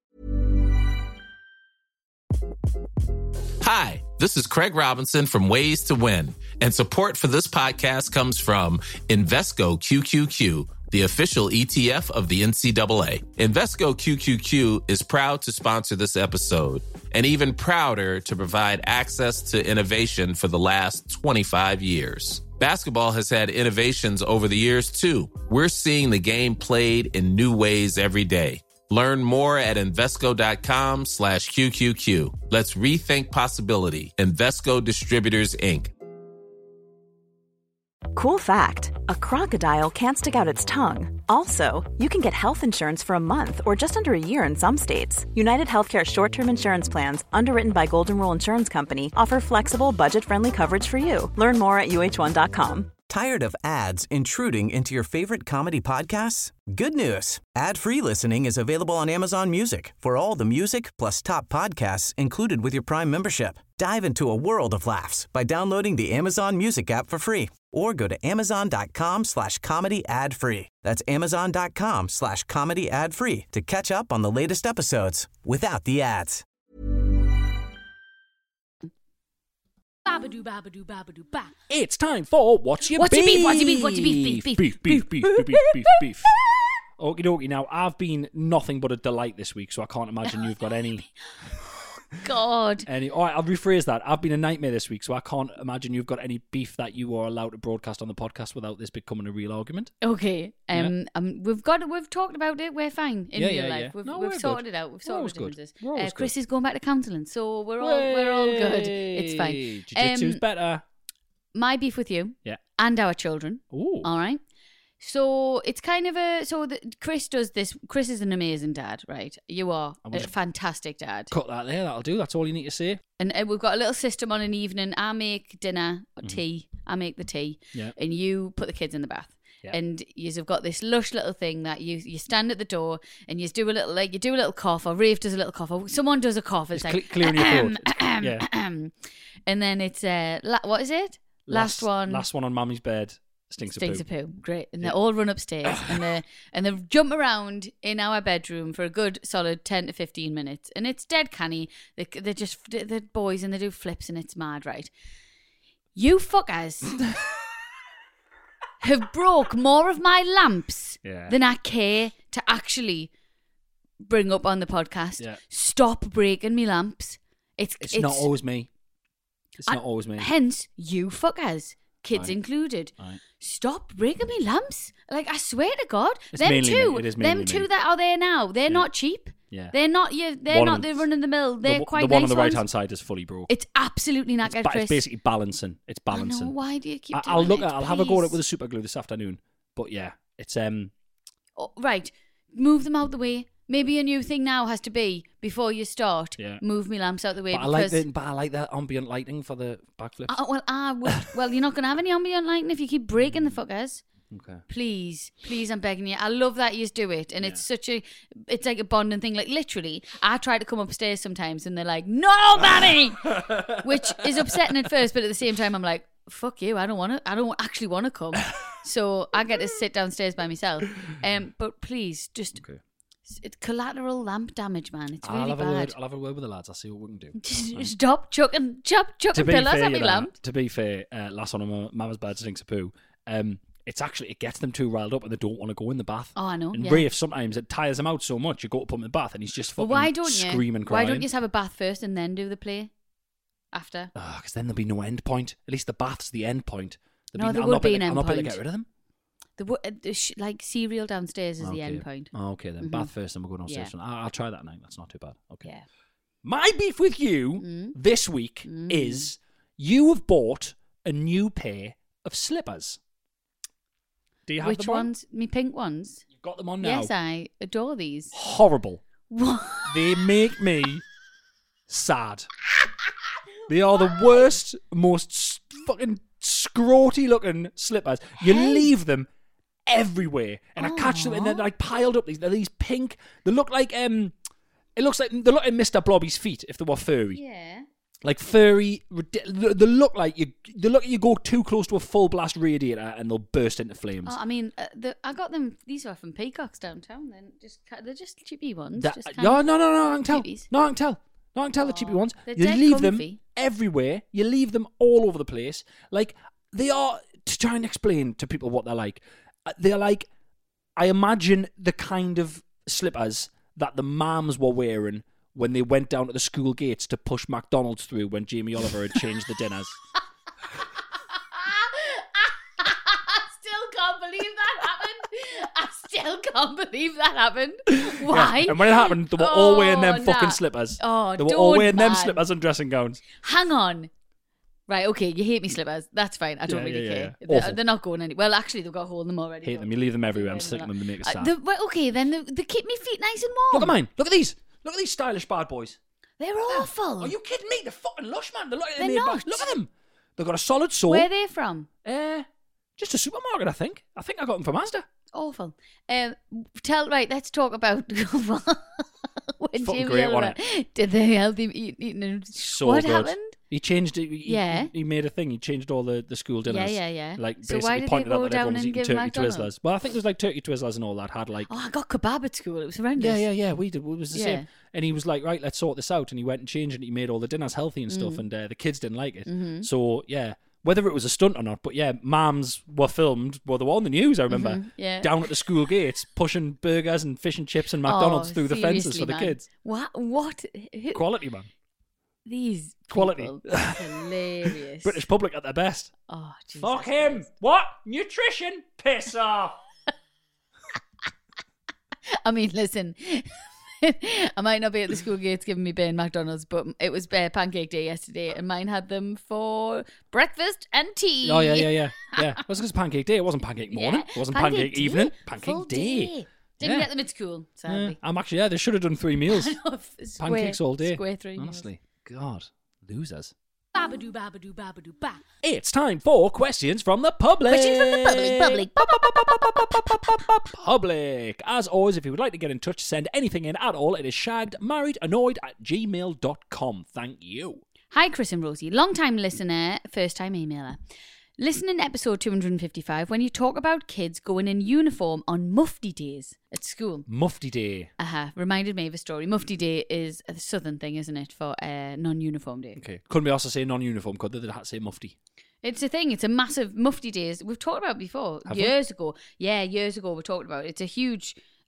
Hi, this is Craig Robinson from Ways to Win, and support for this podcast comes from Invesco QQQ, the official ETF of the NCAA. Invesco QQQ is proud to sponsor this episode, and even prouder to provide access to innovation for the last 25 years. Basketball has had innovations over the years, too. We're seeing the game played in new ways every day. Learn more at Invesco.com/QQQ. Let's rethink possibility. Invesco Distributors, Inc. Cool fact, a crocodile can't stick out its tongue. Also, you can get health insurance for a month or just under a year in some states. United Healthcare short-term insurance plans, underwritten by Golden Rule Insurance Company, offer flexible, budget-friendly coverage for you. Learn more at UH1.com. Tired of ads intruding into your favorite comedy podcasts? Good news. Ad-free listening is available on Amazon Music for all the music plus top podcasts included with your Prime membership. Dive into a world of laughs by downloading the Amazon Music app for free or go to amazon.com/comedy ad-free. That's amazon.com/comedy ad-free to catch up on the latest episodes without the ads. Babadoo, babadoo, babadoo, ba. It's time for What's Your What's Beef? Your Beef? What's Your Beef? What's Your Beef? Beef. Okie dokie. Now, I've been nothing but a delight this week, so I can't imagine you've got any. God. All right, I'll rephrase that. I've been a nightmare this week, so I can't imagine you've got any beef that you are allowed to broadcast on the podcast without this becoming a real argument. Okay. We've talked about it. We're fine in real life. Yeah. We've we're sorted good. it out. We've We're always sorted the good. differences. We're always Chris good. is going back to counselling, so we're all good. It's fine. Jiu-jitsu's better. My beef with you, Yeah. and our children. Ooh. All right. So it's kind of Chris does this. Chris is an amazing dad, right? You are a fantastic dad. Cut that there. That'll do. That's all you need to say. And we've got a little system on an evening. I make dinner or tea. I make the tea. Yeah. And you put the kids in the bath. Yeah. And you've got this lush little thing that you stand at the door and you do a little cough, or Rafe does a little cough, or someone does a cough. It's like clearing your throat. Yeah. And then it's what is it? Last one on Mummy's bed. Stinks of poo. Great. And they all run upstairs and they jump around in our bedroom for a good solid 10 to 15 minutes. And it's dead canny. They're boys and they do flips and it's mad, right? You fuckers have broke more of my lamps Yeah. than I care to actually bring up on the podcast. Yeah. Stop breaking me lamps. It's not always me. It's not always me. Hence, you fuckers, kids Right. included. Right. Stop breaking me lamps. Like, I swear to God, It's them mainly two, me. It is mainly them two me. that are there now, they're not cheap. Yeah. They're not One not of- the run of the mill. They're the, quite the one nice on the right ones. hand side is fully broke. It's absolutely not good, It's Chris. basically balancing. It's I balancing. know, why do you keep doing I'll look it, at. I'll have a go at it please? with a super glue this afternoon. But yeah, it's Oh, right, move them out the way. Maybe a new thing now has to be before you start. Yeah. Move me lamps out the way But I because. like that ambient lighting for the backflips. Well, you're not going to have any ambient lighting if you keep breaking the fuckers. Okay. Please, I'm begging you. I love that you do it, and it's like a bonding thing. Like literally, I try to come upstairs sometimes, and they're like, "No, Manny," which is upsetting at first, but at the same time, I'm like, "Fuck you! I don't actually want to come." So I get to sit downstairs by myself. But please, just it's collateral lamp damage, man. It's really bad. I'll have a word with the lads. I'll see what we can do. Stop chucking pillars at me lamp. To be fair, last one on Mama's bad stinks of poo. It gets them too riled up and they don't want to go in the bath. Oh, I know. And yeah. Rafe, sometimes it tires them out so much. You go to put him in the bath and he's just But fucking why don't you screaming, crying. Why don't you just have a bath first and then do the play after? Because then there'll be no end point. At least the bath's the end point. No, there would be an end I'm not able to point. get rid of them. Like cereal downstairs is the end point. Oh, okay, then. Mhm. Bath first and we'll go downstairs. Yeah. I'll try that night. That's not too bad. Okay. Yeah. My beef with you this week is you have bought a new pair of slippers. Do you have Which them on? ones? Me pink ones? You've got them on now. Yes, I adore these. Horrible. What? They make me sad. They are the worst, most fucking scroty looking slippers. You leave them everywhere, and I catch them, and they're like piled up. They're these pink. They look like it looks like they look like Mr. Blobby's feet if they were furry. Yeah. Like furry. They look like you go too close to a full blast radiator and they'll burst into flames. Oh, I mean, I got them. These are from Peacocks downtown. They're just chippy ones. That- just no, kind of I can tell. chippies. No, I can tell. The chippy ones. they're You dead leave them comfy. everywhere. You leave them all over the place. Like they are. To try and explain to people what they're like. They're like. I imagine the kind of slippers that the mums were wearing when they went down to the school gates to push McDonald's through when Jamie Oliver had changed the dinners. I still can't believe that happened. Why? Yeah. And when it happened, they were all wearing them fucking slippers. Oh, they were all don't, wearing them man. slippers and dressing gowns. Hang on. Right, okay, you hate me slippers. That's fine. I don't Yeah, really yeah, care. yeah. They're, Awful. they're not going anywhere. Well, actually, they've got a hole in them already. Hate but- them. You leave them everywhere. I'm sick of them. They make us sad. well, okay, then they keep me feet nice and warm. Look at mine. Look at these. Look at these stylish bad boys. They're awful. Are you kidding me? They're fucking lush, man. They're They're not. Look at them. They've got a solid sole. Where are they from? Just a supermarket, I think. I think I got them from Asda. Awful. Let's talk about when Fucking Jamie great, Oliver wasn't did the healthy eating. So what good. happened? He changed it. Yeah. He made a thing. He changed all the school dinners. Yeah. Like So basically why did they pointed out go that down everyone was and eating give turkey McDonald's? Twizzlers. Well, I think it was like turkey Twizzlers and all that had like. Oh, I got kebab at school. It was horrendous. Yeah. We did. It was the Yeah. same. And he was like, right, let's sort this out. And he went and changed it. And he made all the dinners healthy and stuff. And the kids didn't like it. Mm-hmm. So yeah, whether it was a stunt or not, but yeah, mums were filmed. Well, they were on the news. I remember. yeah. Down at the school gates, pushing burgers and fish and chips and McDonald's Oh, through the fences seriously, for the man. kids. What? Quality, man. These Quality. people, hilarious. British public at their best. Oh, Jesus Fuck him. Christ. What? Nutrition? Piss off. I mean, listen. I might not be at the school gates giving me beer McDonald's, but it was pancake day yesterday, and mine had them for breakfast and tea. Oh, yeah. Yeah, it was because pancake day. It wasn't pancake morning. Yeah. It wasn't pancake day, evening. full Pancake day. Didn't Yeah. get them at school, Yeah. sadly. I'm actually, they should have done 3 meals. Square- Pancakes all day. Square 3 meals. Honestly. God. Losers. Babadoo, babadoo, babadoo, ba. It's time for questions from the public. Questions from the public. Public. As always, if you would like to get in touch, send anything in at all. It is shaggedmarriedannoyed@gmail.com. Thank you. Hi, Chris and Rosie. Long-time listener, first-time emailer. Listening to episode 255 when you talk about kids going in uniform on mufti days at school. Mufti day. Reminded me of a story. Mufti day is a southern thing, isn't it, for non-uniform day? Okay. Couldn't we also say non-uniform, could they? They had to say mufti. It's a thing. It's a massive mufti days. We've talked about it before. Have years ago. Yeah, years ago we talked about it. It's a huge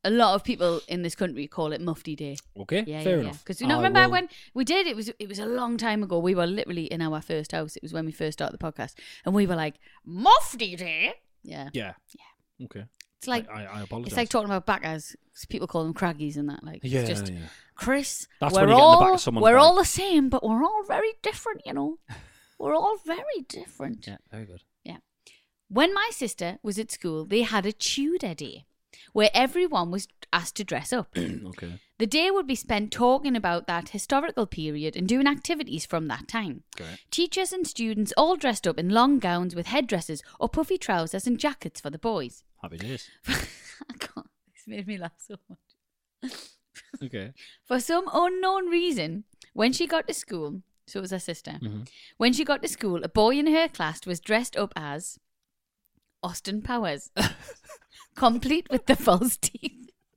A lot of people in this country call it Mufti Day. Okay, Yeah, fair yeah, enough. Because you not remember when we did it was a long time ago. We were literally in our first house. It was when we first started the podcast, and we were like Mufti Day. Yeah. Yeah. Okay. It's like I apologize. It's like talking about backers. People call them craggies and that. Like, Yeah, it's just yeah. Chris. That's we're when you get in the back all of someone's we're bag. all the same, but we're all very different. You know, we're all very different. Yeah, very good. Yeah. When my sister was at school, they had a Tudor Day where everyone was asked to dress up. Okay. The day would be spent talking about that historical period and doing activities from that time. Great. Teachers and students all dressed up in long gowns with headdresses or puffy trousers and jackets for the boys. Happy days. I can't. This made me laugh so much. Okay. For some unknown reason, when she got to school, so it was her sister, when she got to school, a boy in her class was dressed up as Austin Powers, complete with the false teeth.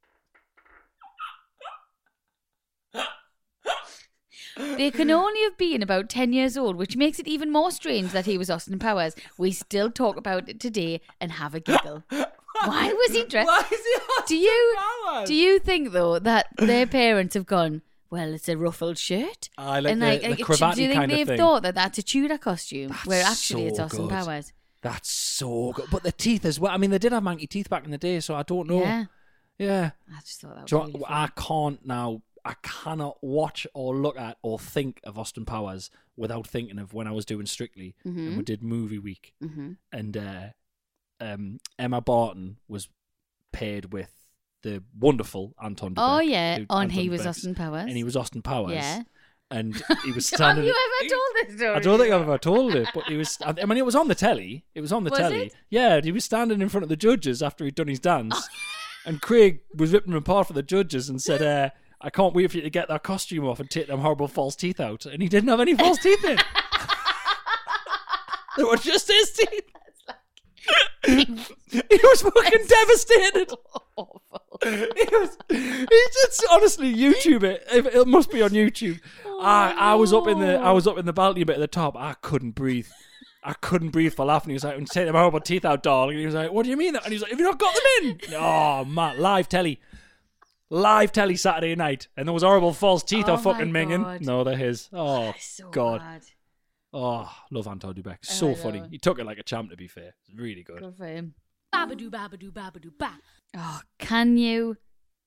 They can only have been about 10 years old, which makes it even more strange that he was Austin Powers. We still talk about it today and have a giggle. Why was he dressed? Why is he Austin Powers? Do you think though that their parents have gone, well, it's a ruffled shirt? I like the cravatty do you think kind of they've thing. thought that that's a Tudor costume, That's where actually it's so Austin good. Powers? That's so good. But the teeth as well. I mean, they did have manky teeth back in the day, so I don't know. Yeah, Yeah. I just thought that was Do you know really what? funny. I cannot watch or look at or think of Austin Powers without thinking of when I was doing Strictly and we did Movie Week. And Emma Barton was paired with the wonderful Anton de Oh Beek, yeah, who- on Anton he de was Beek's- Austin Powers. And he was Austin Powers. Yeah. And he was Have standing... you ever told this story? I don't think I've ever told it, but he was... I mean, it was on the telly. It was on the Was telly. it? Yeah, he was standing in front of the judges after he'd done his dance. And Craig was ripping him apart for the judges and said, I can't wait for you to get that costume off and take them horrible false teeth out. And he didn't have any false teeth in. They were just his teeth. He was fucking devastated. Awful. It's honestly YouTube it. It must be on YouTube. I was up in the balcony bit at the top. I couldn't breathe. For laughing. He was like, "Take them horrible teeth out, darling." And he was like, "What do you mean?" And he was like, "Have you not got them in?" Oh man, live telly Saturday night, and those horrible false teeth Oh are fucking my minging. God. No, they're his. Oh That's so God. bad. Oh, love Anton de Beek. I So know. funny. He took it like a champ. To be fair, it's really good. Good for him. Babadoo, babadoo, babadoo, ba. Oh, can you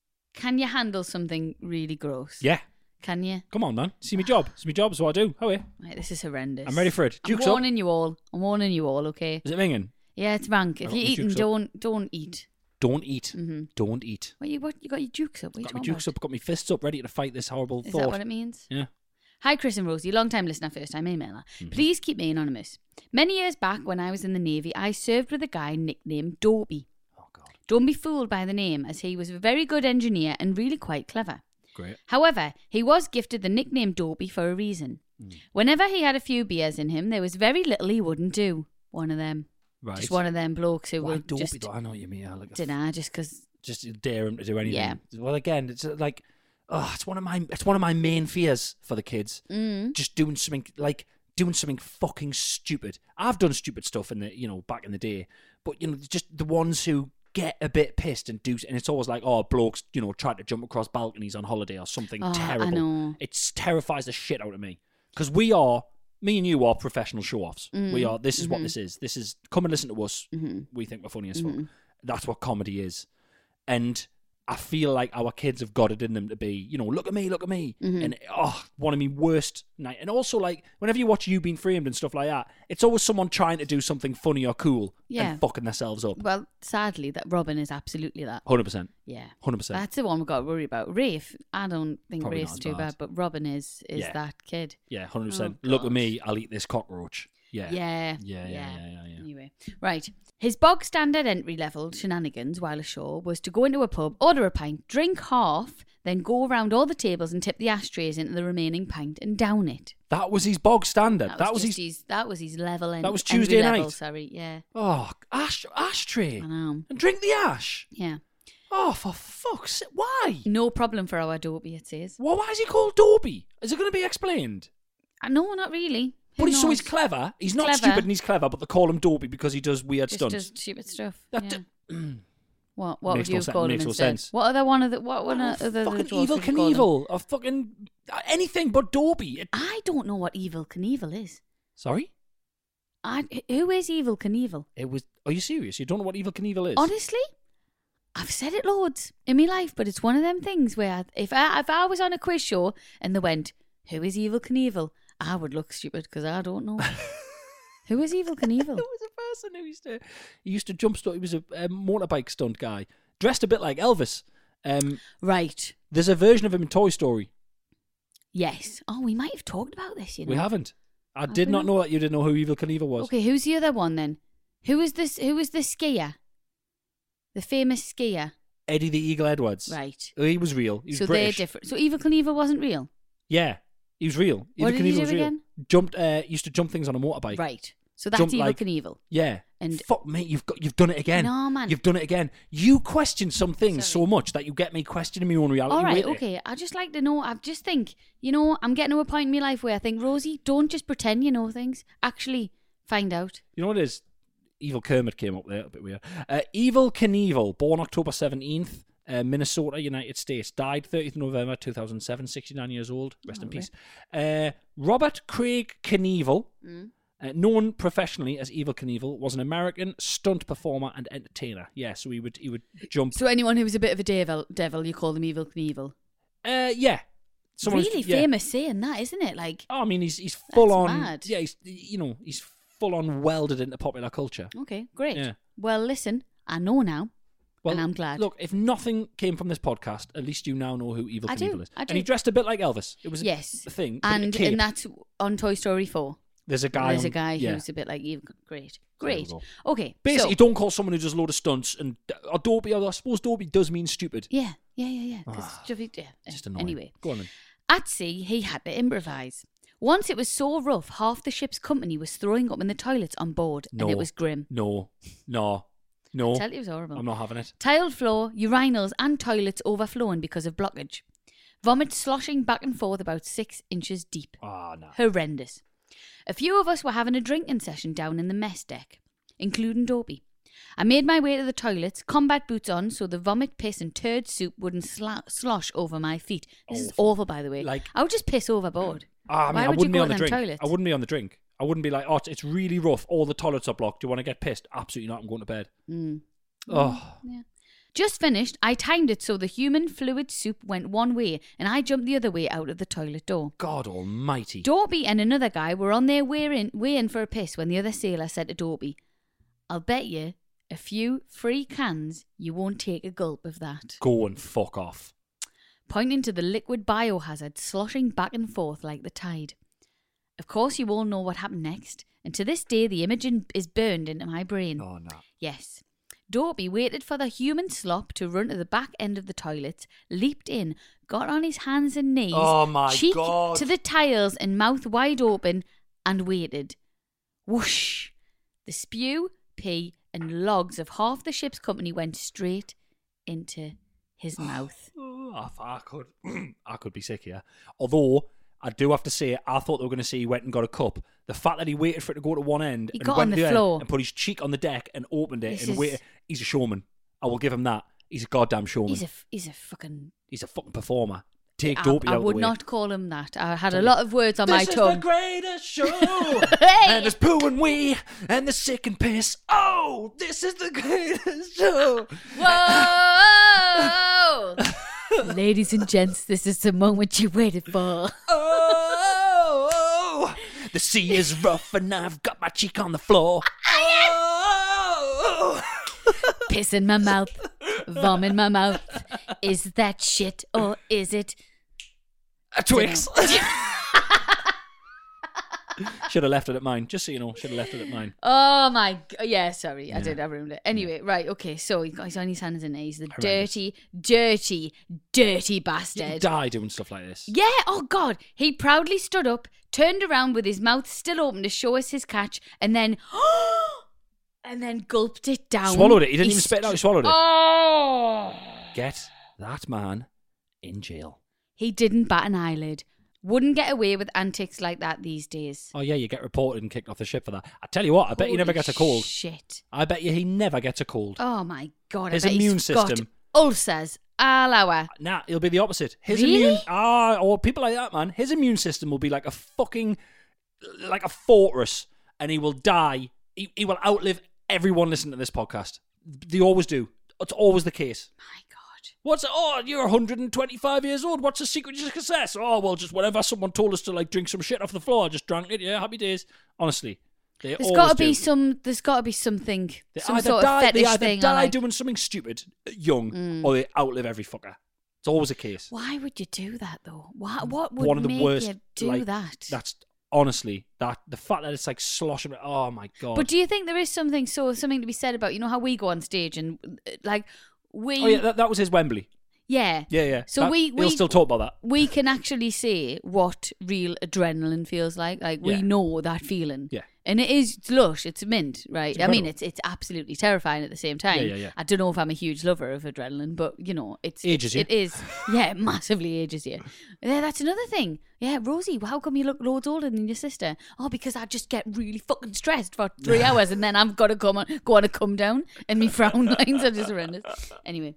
handle something really gross? Yeah. Can you? Come on, man. See me job. It's my job. It's what I do. How are you? Right, this is horrendous. I'm ready for it. I'm Jukes up. warning you all. Okay? Is it minging? Yeah, it's rank. I If got you're my eating, jukes up. don't eat. Don't eat. Mm-hmm. Don't eat. What you got your jukes up? What are you Got my talking jukes about? up. Got my fists up, ready to fight this horrible Is thought. that what it means? Yeah. Hi, Chris and Rosie, long time listener, first time emailer. Mm-hmm. Please keep me anonymous. Many years back, when I was in the Navy, I served with a guy nicknamed Dopey. Oh God. Don't be fooled by the name, as he was a very good engineer and really quite clever. Great. However, he was gifted the nickname Dopey for a reason. Whenever he had a few beers in him, there was very little he wouldn't do. One of them. Right. Just one of them blokes who Why would Dopey, just... though? I know what you mean. Like Dunno, just because... just dare him to do anything. Yeah. Well, again, it's like, it's one of my main fears for the kids. Just doing something fucking stupid. I've done stupid stuff in the back in the day, but just the ones who get a bit pissed and do, and it's always like, blokes, tried to jump across balconies on holiday or something terrible. I know. It terrifies the shit out of me because me and you are professional show-offs. We are. This is what this is. This is come and listen to us. We think we're funny as fuck. That's what comedy is, and I feel like our kids have got it in them to be, look at me, and one of my worst night. And also, like, whenever you watch You Being Framed and stuff like that, it's always someone trying to do something funny or cool and fucking themselves up. Well, sadly, that Robin is absolutely that. 100%. Yeah. 100%. That's the one we've got to worry about. Rafe, I don't think Probably Rafe's not as too bad. bad, but Robin is Yeah. that kid. Yeah, 100%. Oh, Look God. at me, I'll eat this cockroach. Yeah. Yeah. Yeah. Anyway, right. His bog standard entry level shenanigans while ashore was to go into a pub, order a pint, drink half, then go around all the tables and tip the ashtrays into the remaining pint and down it. That was his bog standard. That was his... his level. That was entry Tuesday level, night? Sorry, yeah. Oh, ashtray. I know. And drink the ash. Yeah. Oh, for fuck's sake. Why? No problem for our Dopey, it says. Well, why is he called Dopey? Is it going to be explained? No, not really. Who But so he's knows? clever. He's not Clever. stupid and he's clever, but they call him Dopey because he does weird Just stunts. does stupid stuff. That yeah. What would Makes you no have sen- called him makes no instead? sense. What other one of the Fucking dwarves Evil would you call him? Knievel, or fucking anything but Dobby. I don't know what Evil Knievel is. Sorry? Who is Evil Knievel? It was. Are you serious? You don't know what Evil Knievel is? Honestly, I've said it loads in my life, but it's one of them things where if I was on a quiz show and they went, "Who is Evil Knievel?" I would look stupid because I don't know. Who is Evil Knievel? There was a person who used to jump stunt. He was a motorbike stunt guy, dressed a bit like Elvis. Right. There's a version of him in Toy Story. Yes. Oh, we might have talked about this. We haven't. I did not know that you didn't know who Evil Knievel was. Okay, who's the other one then? Who was the skier? The famous skier. Eddie the Eagle Edwards. Right. He was real. He was so British. they're different. So Evil Knievel wasn't real? Yeah, he was real. What Evil did he Knievel do was real. again? Jumped. Used to jump things on a motorbike. Right. So that's Jump Evil like- Knievel. Yeah. And fuck, mate, you've done it again. No, man. You've done it again. You question some things so much that you get me questioning my own reality. All right, with it. okay. I just like to know. I just think, I'm getting to a point in my life where I think, Rosie, don't just pretend you know things. Actually, find out. You know what it is? Evil Kermit came up there, a bit weird. Evil Knievel, born October 17th, Minnesota, United States. Died 30th November 2007, 69 years old. Rest in peace. Robert Craig Knievel, known professionally as Evil Knievel, was an American stunt performer and entertainer. Yeah, so he would jump. So anyone who was a bit of a devil, you call them Evil Knievel. Yeah. Really famous saying that, isn't it? Like, oh, I mean, he's full that's on. mad. Yeah, he's full on welded into popular culture. Okay, great. Yeah. Well, listen, I know now, and I'm glad. Look, if nothing came from this podcast, at least you now know who Evil Knievel is. I do. And he dressed a bit like Elvis. It was a thing. And that's on Toy Story 4. There's a guy. There's a guy who's a bit like Evil. Great. Okay. Basically, so, don't call someone who does a load of stunts and Dobby. I suppose Dobby does mean stupid. Yeah. 'Cause Just annoying. anyway, Go on then. at sea, he had to improvise. Once it was so rough, half the ship's company was throwing up in the toilets on board, and it was grim. No. I tell you, it was horrible. I'm not having it. Tiled floor, urinals, and toilets overflowing because of blockage. Vomit sloshing back and forth about 6 inches deep. Ah, no. Horrendous. A few of us were having a drinking session down in the mess deck, including Dobby. I made my way to the toilets, combat boots on, so the vomit, piss, and turd soup wouldn't slosh over my feet. This is awful, by the way. Like- I would just piss overboard. I mean, Why I would wouldn't you be go on the to them drink. toilets? I wouldn't be on the drink. I wouldn't be like, oh, it's really rough. All the toilets are blocked. Do you want to get pissed? Absolutely not. I'm going to bed. Oh. Yeah. Just finished, I timed it so the human fluid soup went one way and I jumped the other way out of the toilet door. God almighty. Dobby and another guy were on their way in for a piss when the other sailor said to Dobby, I'll bet you a few free cans you won't take a gulp of that. Go and fuck off. Pointing to the liquid biohazard sloshing back and forth like the tide. Of course you all know what happened next, and to this day the image is burned into my brain. Oh, no. Yes. Dobby waited for the human slop to run to the back end of the toilet, leaped in, got on his hands and knees, Oh, my cheek God. to the tiles and mouth wide open, and waited. Whoosh! The spew, pee, and logs of half the ship's company went straight into his mouth. Oh, I could be sick here. Although, I do have to say, I thought they were going to say he went and got a cup. The fact that he waited for it to go to one end He and got went on to the end floor. and put his cheek on the deck and opened it This and is- waited. He's a showman. I will give him that. He's a goddamn showman. He's a fucking... He's a fucking performer. Take Dopey I out of the would way. not call him that. I had a lot of words on my This is tongue. the greatest show. Hey! And there's poo and wee and the sick and piss. Oh, this is the greatest show. Whoa! Ladies and gents, this is the moment you waited for. Oh, the sea is rough and I've got my cheek on the floor. Oh, Piss in my mouth, vom in my mouth. Is that shit or is it? a Twix. Should have left it at mine. Just so you know, should have left it at mine. Oh my god. Yeah, sorry. I ruined it. Anyway, right, okay. So he's on his hands and knees. The dirty, dirty, dirty bastard. You die doing stuff like this. Yeah, oh God. He proudly stood up, turned around with his mouth still open to show us his catch, and then gulped it down. Swallowed it. He didn't even spit it out. He swallowed it. Oh! Get that man in jail. He didn't bat an eyelid. wouldn't get away with antics like that these days. Oh, yeah, you get reported and kicked off the ship for that. I tell you what, I bet he never gets a cold. Shit. I bet you he never gets a cold. Oh, my God. His I bet immune he's system. got ulcers all hour. Nah, it'll be the opposite. His Really? or people like that, man. His immune system will be like a fortress, and he will die. He will outlive everyone listening to this podcast. They always do. It's always the case. My God. You're 125 years old. What's the secret to success? Oh, well, just whenever someone told us to like drink some shit off the floor, I just drank it. Yeah, happy days. Honestly. There's got to be something, some sort of fetish they either thing. die like, doing something stupid young, or they outlive every fucker. It's always a case. why would you do that though? What would One of the make worst, you do like, that? That's honestly the fact that it's like sloshing. Oh my God. But do you think there is something to be said about, you know how we go on stage and like we? Oh yeah, that was his Wembley. Yeah. Yeah. So he'll still talk about that. We can actually say what real adrenaline feels like. Like we Yeah. know that feeling. Yeah. And it's lush, it's mint, right? It's I mean, incredible. it's absolutely terrifying at the same time. Yeah. I don't know if I'm a huge lover of adrenaline, but you know, Ages you. it is. Yeah, it massively ages you. Yeah, that's another thing. Yeah, Rosie, how come you look loads older than your sister? Oh, because I just get really fucking stressed for 3 hours and then I've got to go on a come down and me frown lines are just horrendous. Anyway,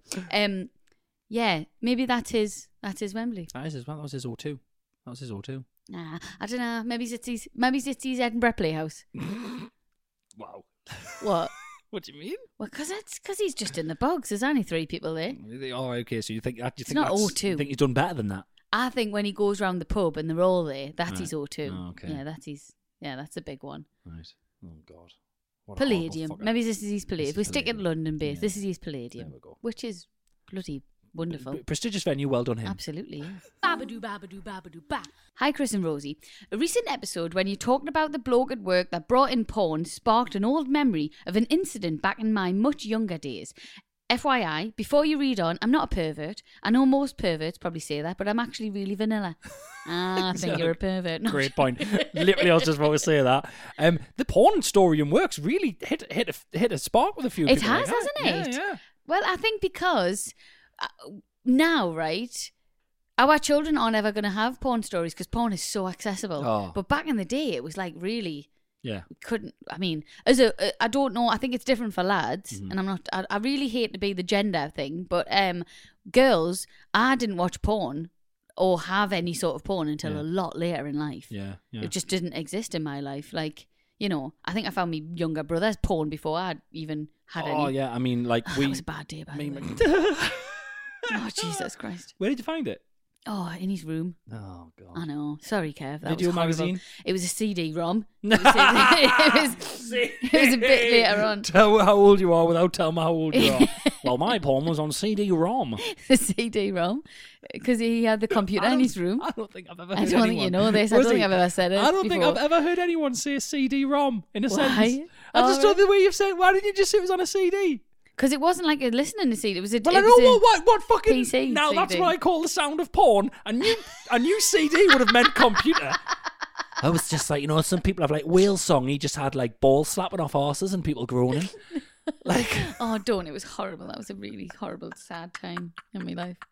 yeah, maybe that's his Wembley. That was his O2. That was his O2. Nah, I don't know. Maybe it's his Edinburgh Playhouse. Wow. What? What do you mean? Well, because he's just in the bogs. There's only 3 people there. Oh, okay. So you think that? It's not O2. You think he's done better than that? I think when he goes round the pub and they're all there, that's his O2. Oh, okay. Yeah, that's a big one. Right. Oh God. What a horrible Palladium. fucker. Maybe this is his Palladium. This is We stick it Palladium. London based. Yeah. This is his Palladium, There we go. which is bloody wonderful. Prestigious venue. Well done, him. Absolutely. Yeah. Babadoo, babadoo, babadoo, ba. Hi, Chris and Rosie. A recent episode when you talked about the bloke at work that brought in porn sparked an old memory of an incident back in my much younger days. FYI, before you read on, I'm not a pervert. I know most perverts probably say that, but I'm actually really vanilla. I think you're a pervert. No. Great point. Literally, I was just about to say that. The porn story in works really hit a spark with a few. It people. has, hasn't it? Yeah. Well, I think because now, right, our children aren't ever going to have porn stories because porn is so accessible. Oh. But back in the day, it was like really... Yeah. Couldn't, I mean, I don't know, I think it's different for lads, and I really hate to be the gender thing, but girls, I didn't watch porn or have any sort of porn until a lot later in life. Yeah. It just didn't exist in my life. Like, you know, I think I found my younger brother's porn before I'd even had any. Oh yeah. I mean, like That was a bad day, by the way. Oh, Jesus Christ. Where did you find it? Oh, in his room. Oh God. I know. Sorry, Kev. That Video was horrible. magazine? It was a CD-ROM. It was a bit later on. Tell how old you are without telling me how old you are. Well, my porn was on CD-ROM. The CD-ROM. Because he had the computer in his room. I don't think I've ever heard I don't think you know this. I don't think I've ever said it I don't think before. I've ever heard anyone say CD-ROM in a Why? sentence. I just thought the way you've said, why didn't you just say it was on a CD? Because it wasn't like a listening to CD. It was a. Well, it I know was a what fucking PC now. That's CD. what I call the sound of porn. A new CD would have meant computer. I was just like, you know, some people have like Whale Song. He just had like balls slapping off horses and people groaning. Like, Oh, don't. It was horrible. That was a really horrible, sad time in my life.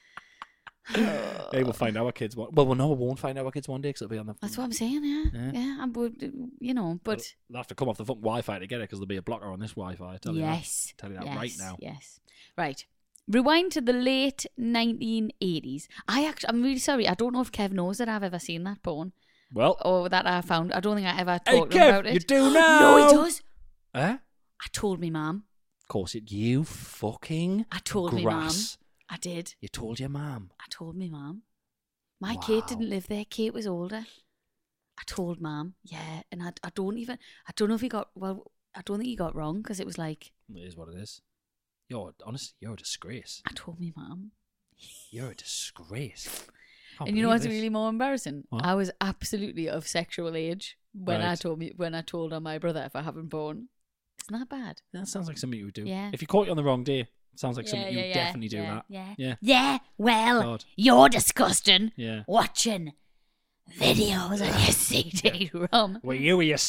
hey, we'll find our kids one. Well, no, we won't find our kids one day because it'll be on the. That's what I'm saying, yeah. I would, you know, but... They'll have to come off the fucking Wi-Fi to get it because there'll be a blocker on this Wi-Fi. Tell you that right now. Yes. Right. Rewind to the late 1980s. I'm really sorry. I don't know if Kev knows that I've ever seen that porn. Well, Or that I found. I don't think I ever hey, talked to him about Kev, it. you do now. No, he does. Eh? I told me mum. Of course, you fucking I told me mum. grass. I did. You told your mum. I told me mum. My Wow. Kate didn't live there. Kate was older. I told mum. Yeah, and I don't know if he got, well, I don't think he got wrong because it was like, It is what it is. Honestly, you're a disgrace. I told me mum. You're a disgrace. And you know what's really more embarrassing? What? I was absolutely of sexual age when Right. I told on my brother if I haven't born. Isn't that bad? That sounds like something you would do. Yeah. If you caught you on the wrong day, it sounds like something you would definitely do that. Yeah. Yeah. Well, God. you're disgusting. Yeah. Watching videos on your CD-ROM. Were you with your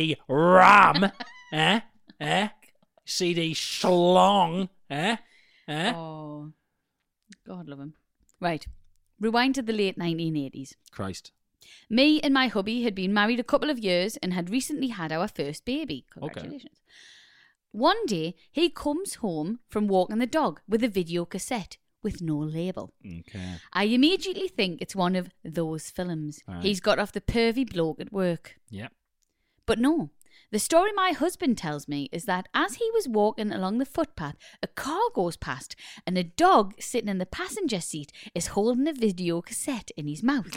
CD-ROM? Eh? CD schlong? Eh? Oh, God love him. Right. Rewind to the late 1980s. Christ. Me and my hubby had been married a couple of years and had recently had our first baby. Congratulations. Okay. One day, he comes home from walking the dog with a video cassette with no label. Okay. I immediately think it's one of those films. Right. He's got off the pervy bloke at work. Yep. But no. The story my husband tells me is that as he was walking along the footpath, a car goes past and a dog sitting in the passenger seat is holding a video cassette in his mouth.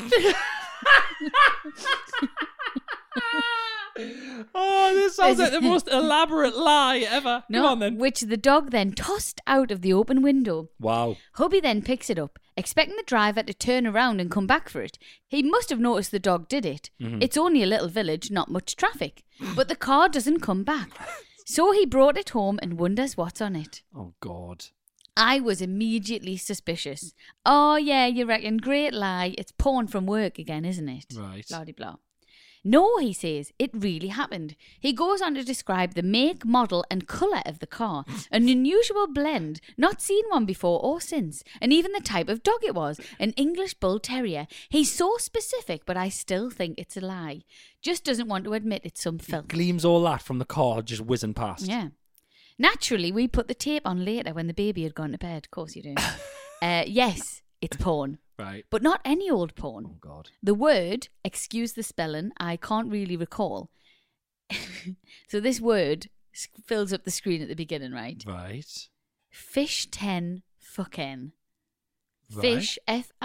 Oh, this sounds like the most elaborate lie ever. No, Come on then. Which the dog then tossed out of the open window. Wow. Hubby then picks it up, expecting the driver to turn around and come back for it. He must have noticed the dog did it. Mm-hmm. It's only a little village, not much traffic. But the car doesn't come back. So he brought it home and wonders what's on it. Oh, God. I was immediately suspicious. Oh, yeah, you reckon? Great lie. It's porn from work again, isn't it? Right. Blah-de-blah. No, he says, it really happened. He goes on to describe the make, model and colour of the car. An unusual blend, not seen one before or since. And even the type of dog it was, an English Bull Terrier. He's so specific, but I still think it's a lie. Just doesn't want to admit it's some filth. Gleams all that from the car just whizzing past. Yeah. Naturally, we put the tape on later when the baby had gone to bed. Of course you do. Yes, it's porn. Right. But not any old porn. Oh, God. The word, excuse the spelling, I can't really recall. So this word fills up the screen at the beginning, right? Right. Fish 10 fucking. Right. Fish,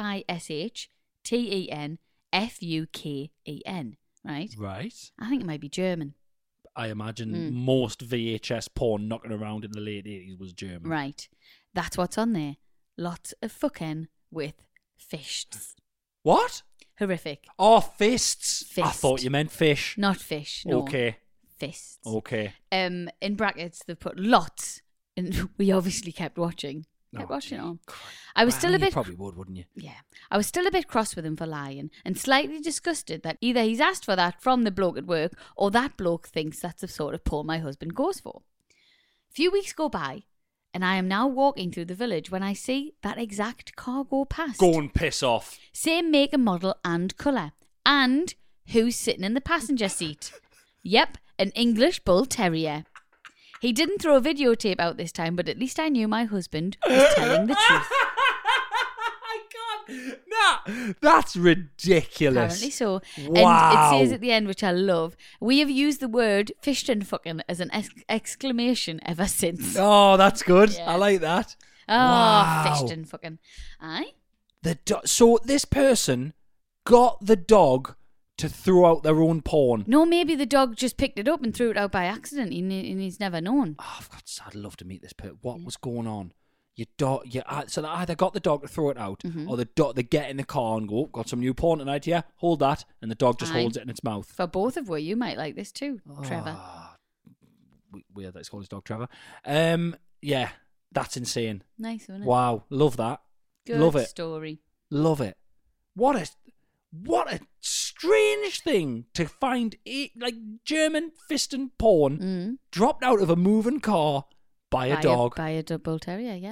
FISHTEN FUKEN, right? Right. I think it might be German. I imagine most VHS porn knocking around in the late 80s was German. Right. That's what's on there. Lots of fucking with fists. What? Horrific. Oh, fists. Fist. I thought you meant fish. Not fish, no. Okay. Fists. Okay. In brackets, they've put lots, and we obviously kept watching. Kept watching it on. I was still a bit... You probably would, wouldn't you? Yeah. I was still a bit cross with him for lying, and slightly disgusted that either he's asked for that from the bloke at work, or that bloke thinks that's the sort of porn my husband goes for. A few weeks go by, and I am now walking through the village when I see that exact car go past. Go and piss off. Same make and model and colour. And who's sitting in the passenger seat? Yep, an English Bull Terrier. He didn't throw a videotape out this time, but at least I knew my husband was telling the truth. I can't. Nah, that's ridiculous. Apparently so. Wow. And it says at the end, which I love, we have used the word fished and fucking as an exclamation ever since. Oh, that's good. Yeah. I like that. Oh, Wow. fished and fucking. Aye? So this person got the dog to throw out their own porn. No, maybe the dog just picked it up and threw it out by accident, and he's never known. Oh, I'd love to meet this person. What was going on? So they either got the dog to throw it out, or the dog they get in the car and go, got some new porn tonight, yeah, hold that, and the dog just holds it in its mouth. For both of you might like this too, Trevor. Weird that it's called his dog Trevor. Yeah, that's insane. Nice, isn't it? Wow, love that. Good love it. Story. Love it. What a strange thing to find, like German fist and porn dropped out of a moving car by a dog. By a Bull Terrier, yeah.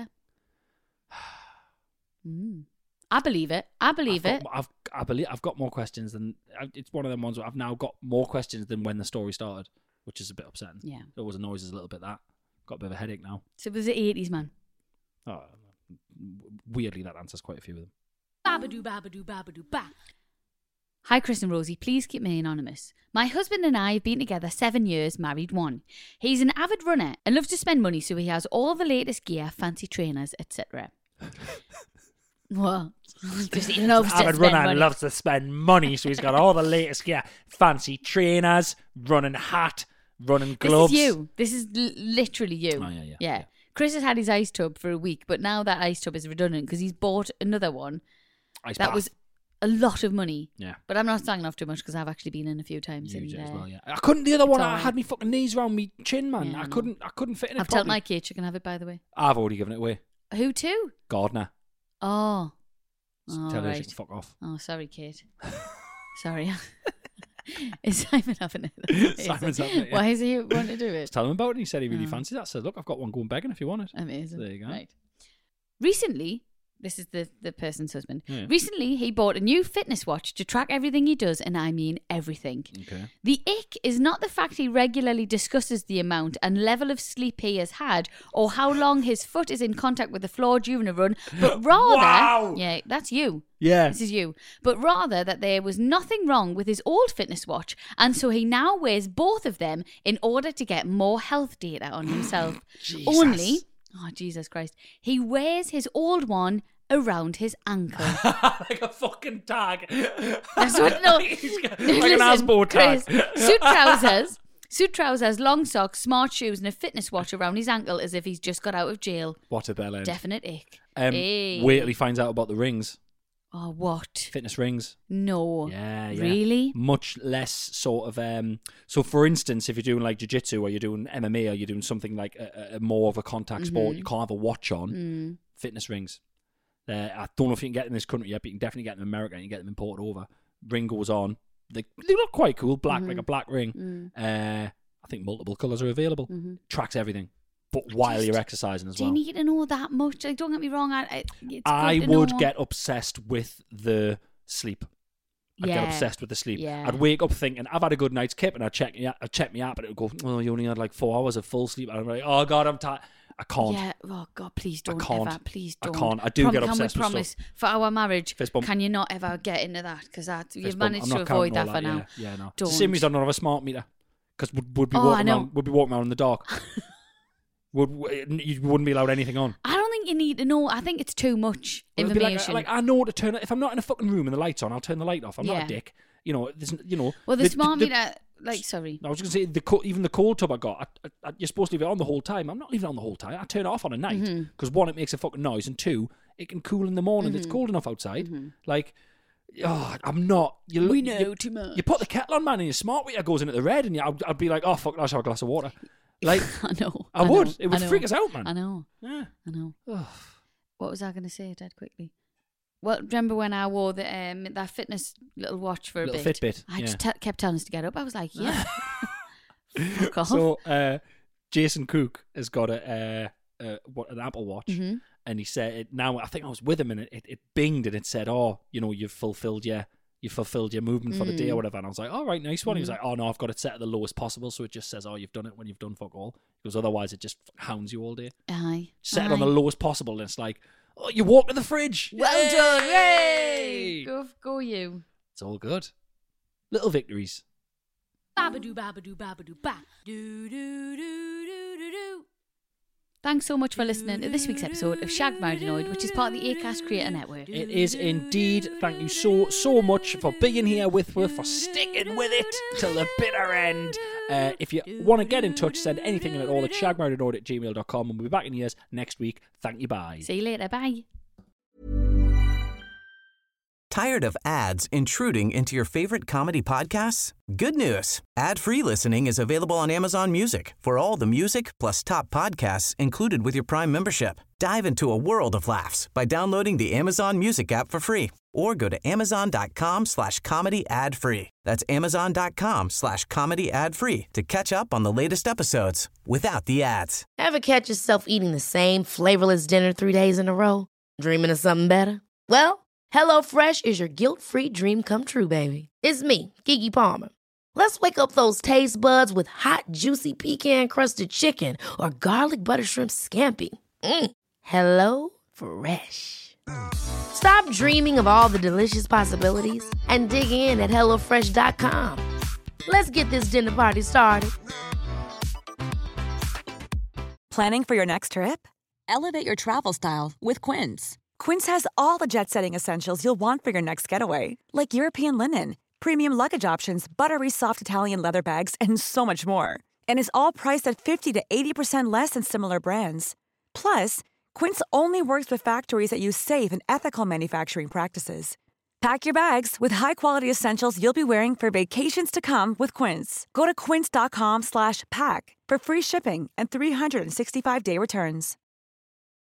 I believe it. I've got more questions than... It's one of them ones where I've now got more questions than when the story started, which is a bit upsetting. Yeah. It always annoys us a little bit, that. Got a bit of a headache now. So it was the 80s, man. Oh, weirdly, that answers quite a few of them. Babadoo, babadoo, babadoo, ba. Hi, Chris and Rosie. Please keep me anonymous. My husband and I have been together 7 years, married 1. He's an avid runner and loves to spend money, so he has all the latest gear, fancy trainers, etc. What? Just he loves to avid spend runner money. and loves to spend money, so he's got all the latest gear, fancy trainers, running hat, running gloves. This is literally you. Oh, yeah. Chris has had his ice tub for a week, but now that ice tub is redundant because he's bought another one. Ice that bath. was a lot of money. Yeah. But I'm not saying off too much because I've actually been in a few times. Used and, it as well, yeah. I couldn't. The other one, I alright. had me fucking knees around me chin, man. Yeah, I I know. couldn't fit in it. I've told properly. my kid you can have it, by the way. I've already given it away. Who to? Gardner. Oh. Tell her she right. can fuck off. Oh, sorry, Kate. Sorry. Is Simon having it? Simon's having it, yeah. Why does he want to do it? Just tell him about it, and he said he really fancied that. I said, look, I've got one going begging if you want it. Amazing. There you go. Right. Recently, This is the person's husband. Yeah. Recently, he bought a new fitness watch to track everything he does, and I mean everything. Okay. The ick is not the fact he regularly discusses the amount and level of sleep he has had, or how long his foot is in contact with the floor during a run, but rather... Wow! Yeah, that's you. Yeah. This is you. But rather that there was nothing wrong with his old fitness watch, and so he now wears both of them in order to get more health data on himself. Only... Oh, Jesus Christ. He wears his old one around his ankle. Like a fucking tag. That's what, no. Like an Asbo tag. Chris, suit trousers, long socks, smart shoes, and a fitness watch around his ankle as if he's just got out of jail. What a bell end. Definite ick. Wait till he finds out about the rings. Oh, what? Fitness rings. No. Yeah. Really? Much less sort of... so, for instance, if you're doing like jiu-jitsu or you're doing MMA or you're doing something like a more of a contact sport, you can't have a watch on. Fitness rings. I don't know if you can get them in this country yet, but you can definitely get them in America and you can get them imported over. Ring goes on. They look quite cool. Black, like a black ring. I think multiple colours are available. Tracks everything. But while you're exercising as well. Do you need to know that much? Like, don't get me wrong. I would get obsessed with the sleep. I'd get Yeah. obsessed with the sleep. Yeah. I'd wake up thinking, I've had a good night's kip, and I'd check me app, and it would go, well, you only had like 4 hours of full sleep. And I'm like, oh, God, I'm tired. I can't. Yeah. Oh, God, please don't can't. ever. Please I don't. can't. I do get obsessed with Can we promise stuff. for our marriage, Fist bump. can you not ever get into that? Because you've Fist bump. managed I'm to not avoid counting that all for now. Yeah, no. Don't. It's the same reason I don't have a smart meter. Because we'd be Oh, I walking know. around. We'd be walking around in the dark. You wouldn't be allowed anything on. I don't think you need to know. I think it's too much Well, it'd be information. like I know to turn it. If I'm not in a fucking room and the light's on, I'll turn the light off. I'm not Yeah. a dick. You know. well, the smart meter, like, sorry. I was going to say even the cold tub I got. You're supposed to leave it on the whole time. I'm not leaving it on the whole time. I turn it off on a night because one, it makes a fucking noise, and two, it can cool in the morning. It's cold enough outside. Like, I'm not. We know too much. You put the kettle on, man, and your smart meter goes in at the red, and I'd be like, oh fuck, I'll have a glass of water. Like, I know. I would. know, It would I know, freak us out, man. I know. Yeah. I know. Ugh. What was I going to say, Dad, quickly? Well, remember when I wore that fitness little watch for a Little bit? Fitbit, I just yeah. kept telling us to get up. I was like, yeah. Fuck off. So Jason Cook has got an Apple Watch, and he said now. I think I was with him, and it binged and it said, "Oh, you've fulfilled your movement for the day or whatever." And I was like, "All right, nice one." He was like, "Oh no, I've got it set at the lowest possible, so it just says, oh, you've done it when you've done fuck all." Because otherwise, it just hounds you all day. Aye. Set it on the lowest possible, and it's like, oh, you walk to the fridge. Well done. Yay! Go you. It's all good. Little victories. Babadoo, babadoo, babadoo, ba. Do, do, do, do, do, do. Thanks so much for listening to this week's episode of Shag Married Annoyed, which is part of the Acast Creator Network. It is indeed. Thank you so much for being here with us, for sticking with it till the bitter end. If you want to get in touch, send anything in at all at shagmarriedannoyed@gmail.com, and we'll be back in yours next week. Thank you, bye. See you later. Bye. Tired of ads intruding into your favorite comedy podcasts? Good news. Ad-free listening is available on Amazon Music for all the music plus top podcasts included with your Prime membership. Dive into a world of laughs by downloading the Amazon Music app for free or go to amazon.com/comedy ad-free. That's amazon.com/comedy ad-free to catch up on the latest episodes without the ads. Ever catch yourself eating the same flavorless dinner 3 days in a row? Dreaming of something better? Well, HelloFresh is your guilt-free dream come true, baby. It's me, Keke Palmer. Let's wake up those taste buds with hot, juicy pecan-crusted chicken or garlic butter shrimp scampi. Hello Fresh. Stop dreaming of all the delicious possibilities and dig in at HelloFresh.com. Let's get this dinner party started. Planning for your next trip? Elevate your travel style with Quince. Quince has all the jet-setting essentials you'll want for your next getaway, like European linen, premium luggage options, buttery soft Italian leather bags, and so much more. And is all priced at 50 to 80% less than similar brands. Plus, Quince only works with factories that use safe and ethical manufacturing practices. Pack your bags with high-quality essentials you'll be wearing for vacations to come with Quince. Go to quince.com/pack for free shipping and 365-day returns.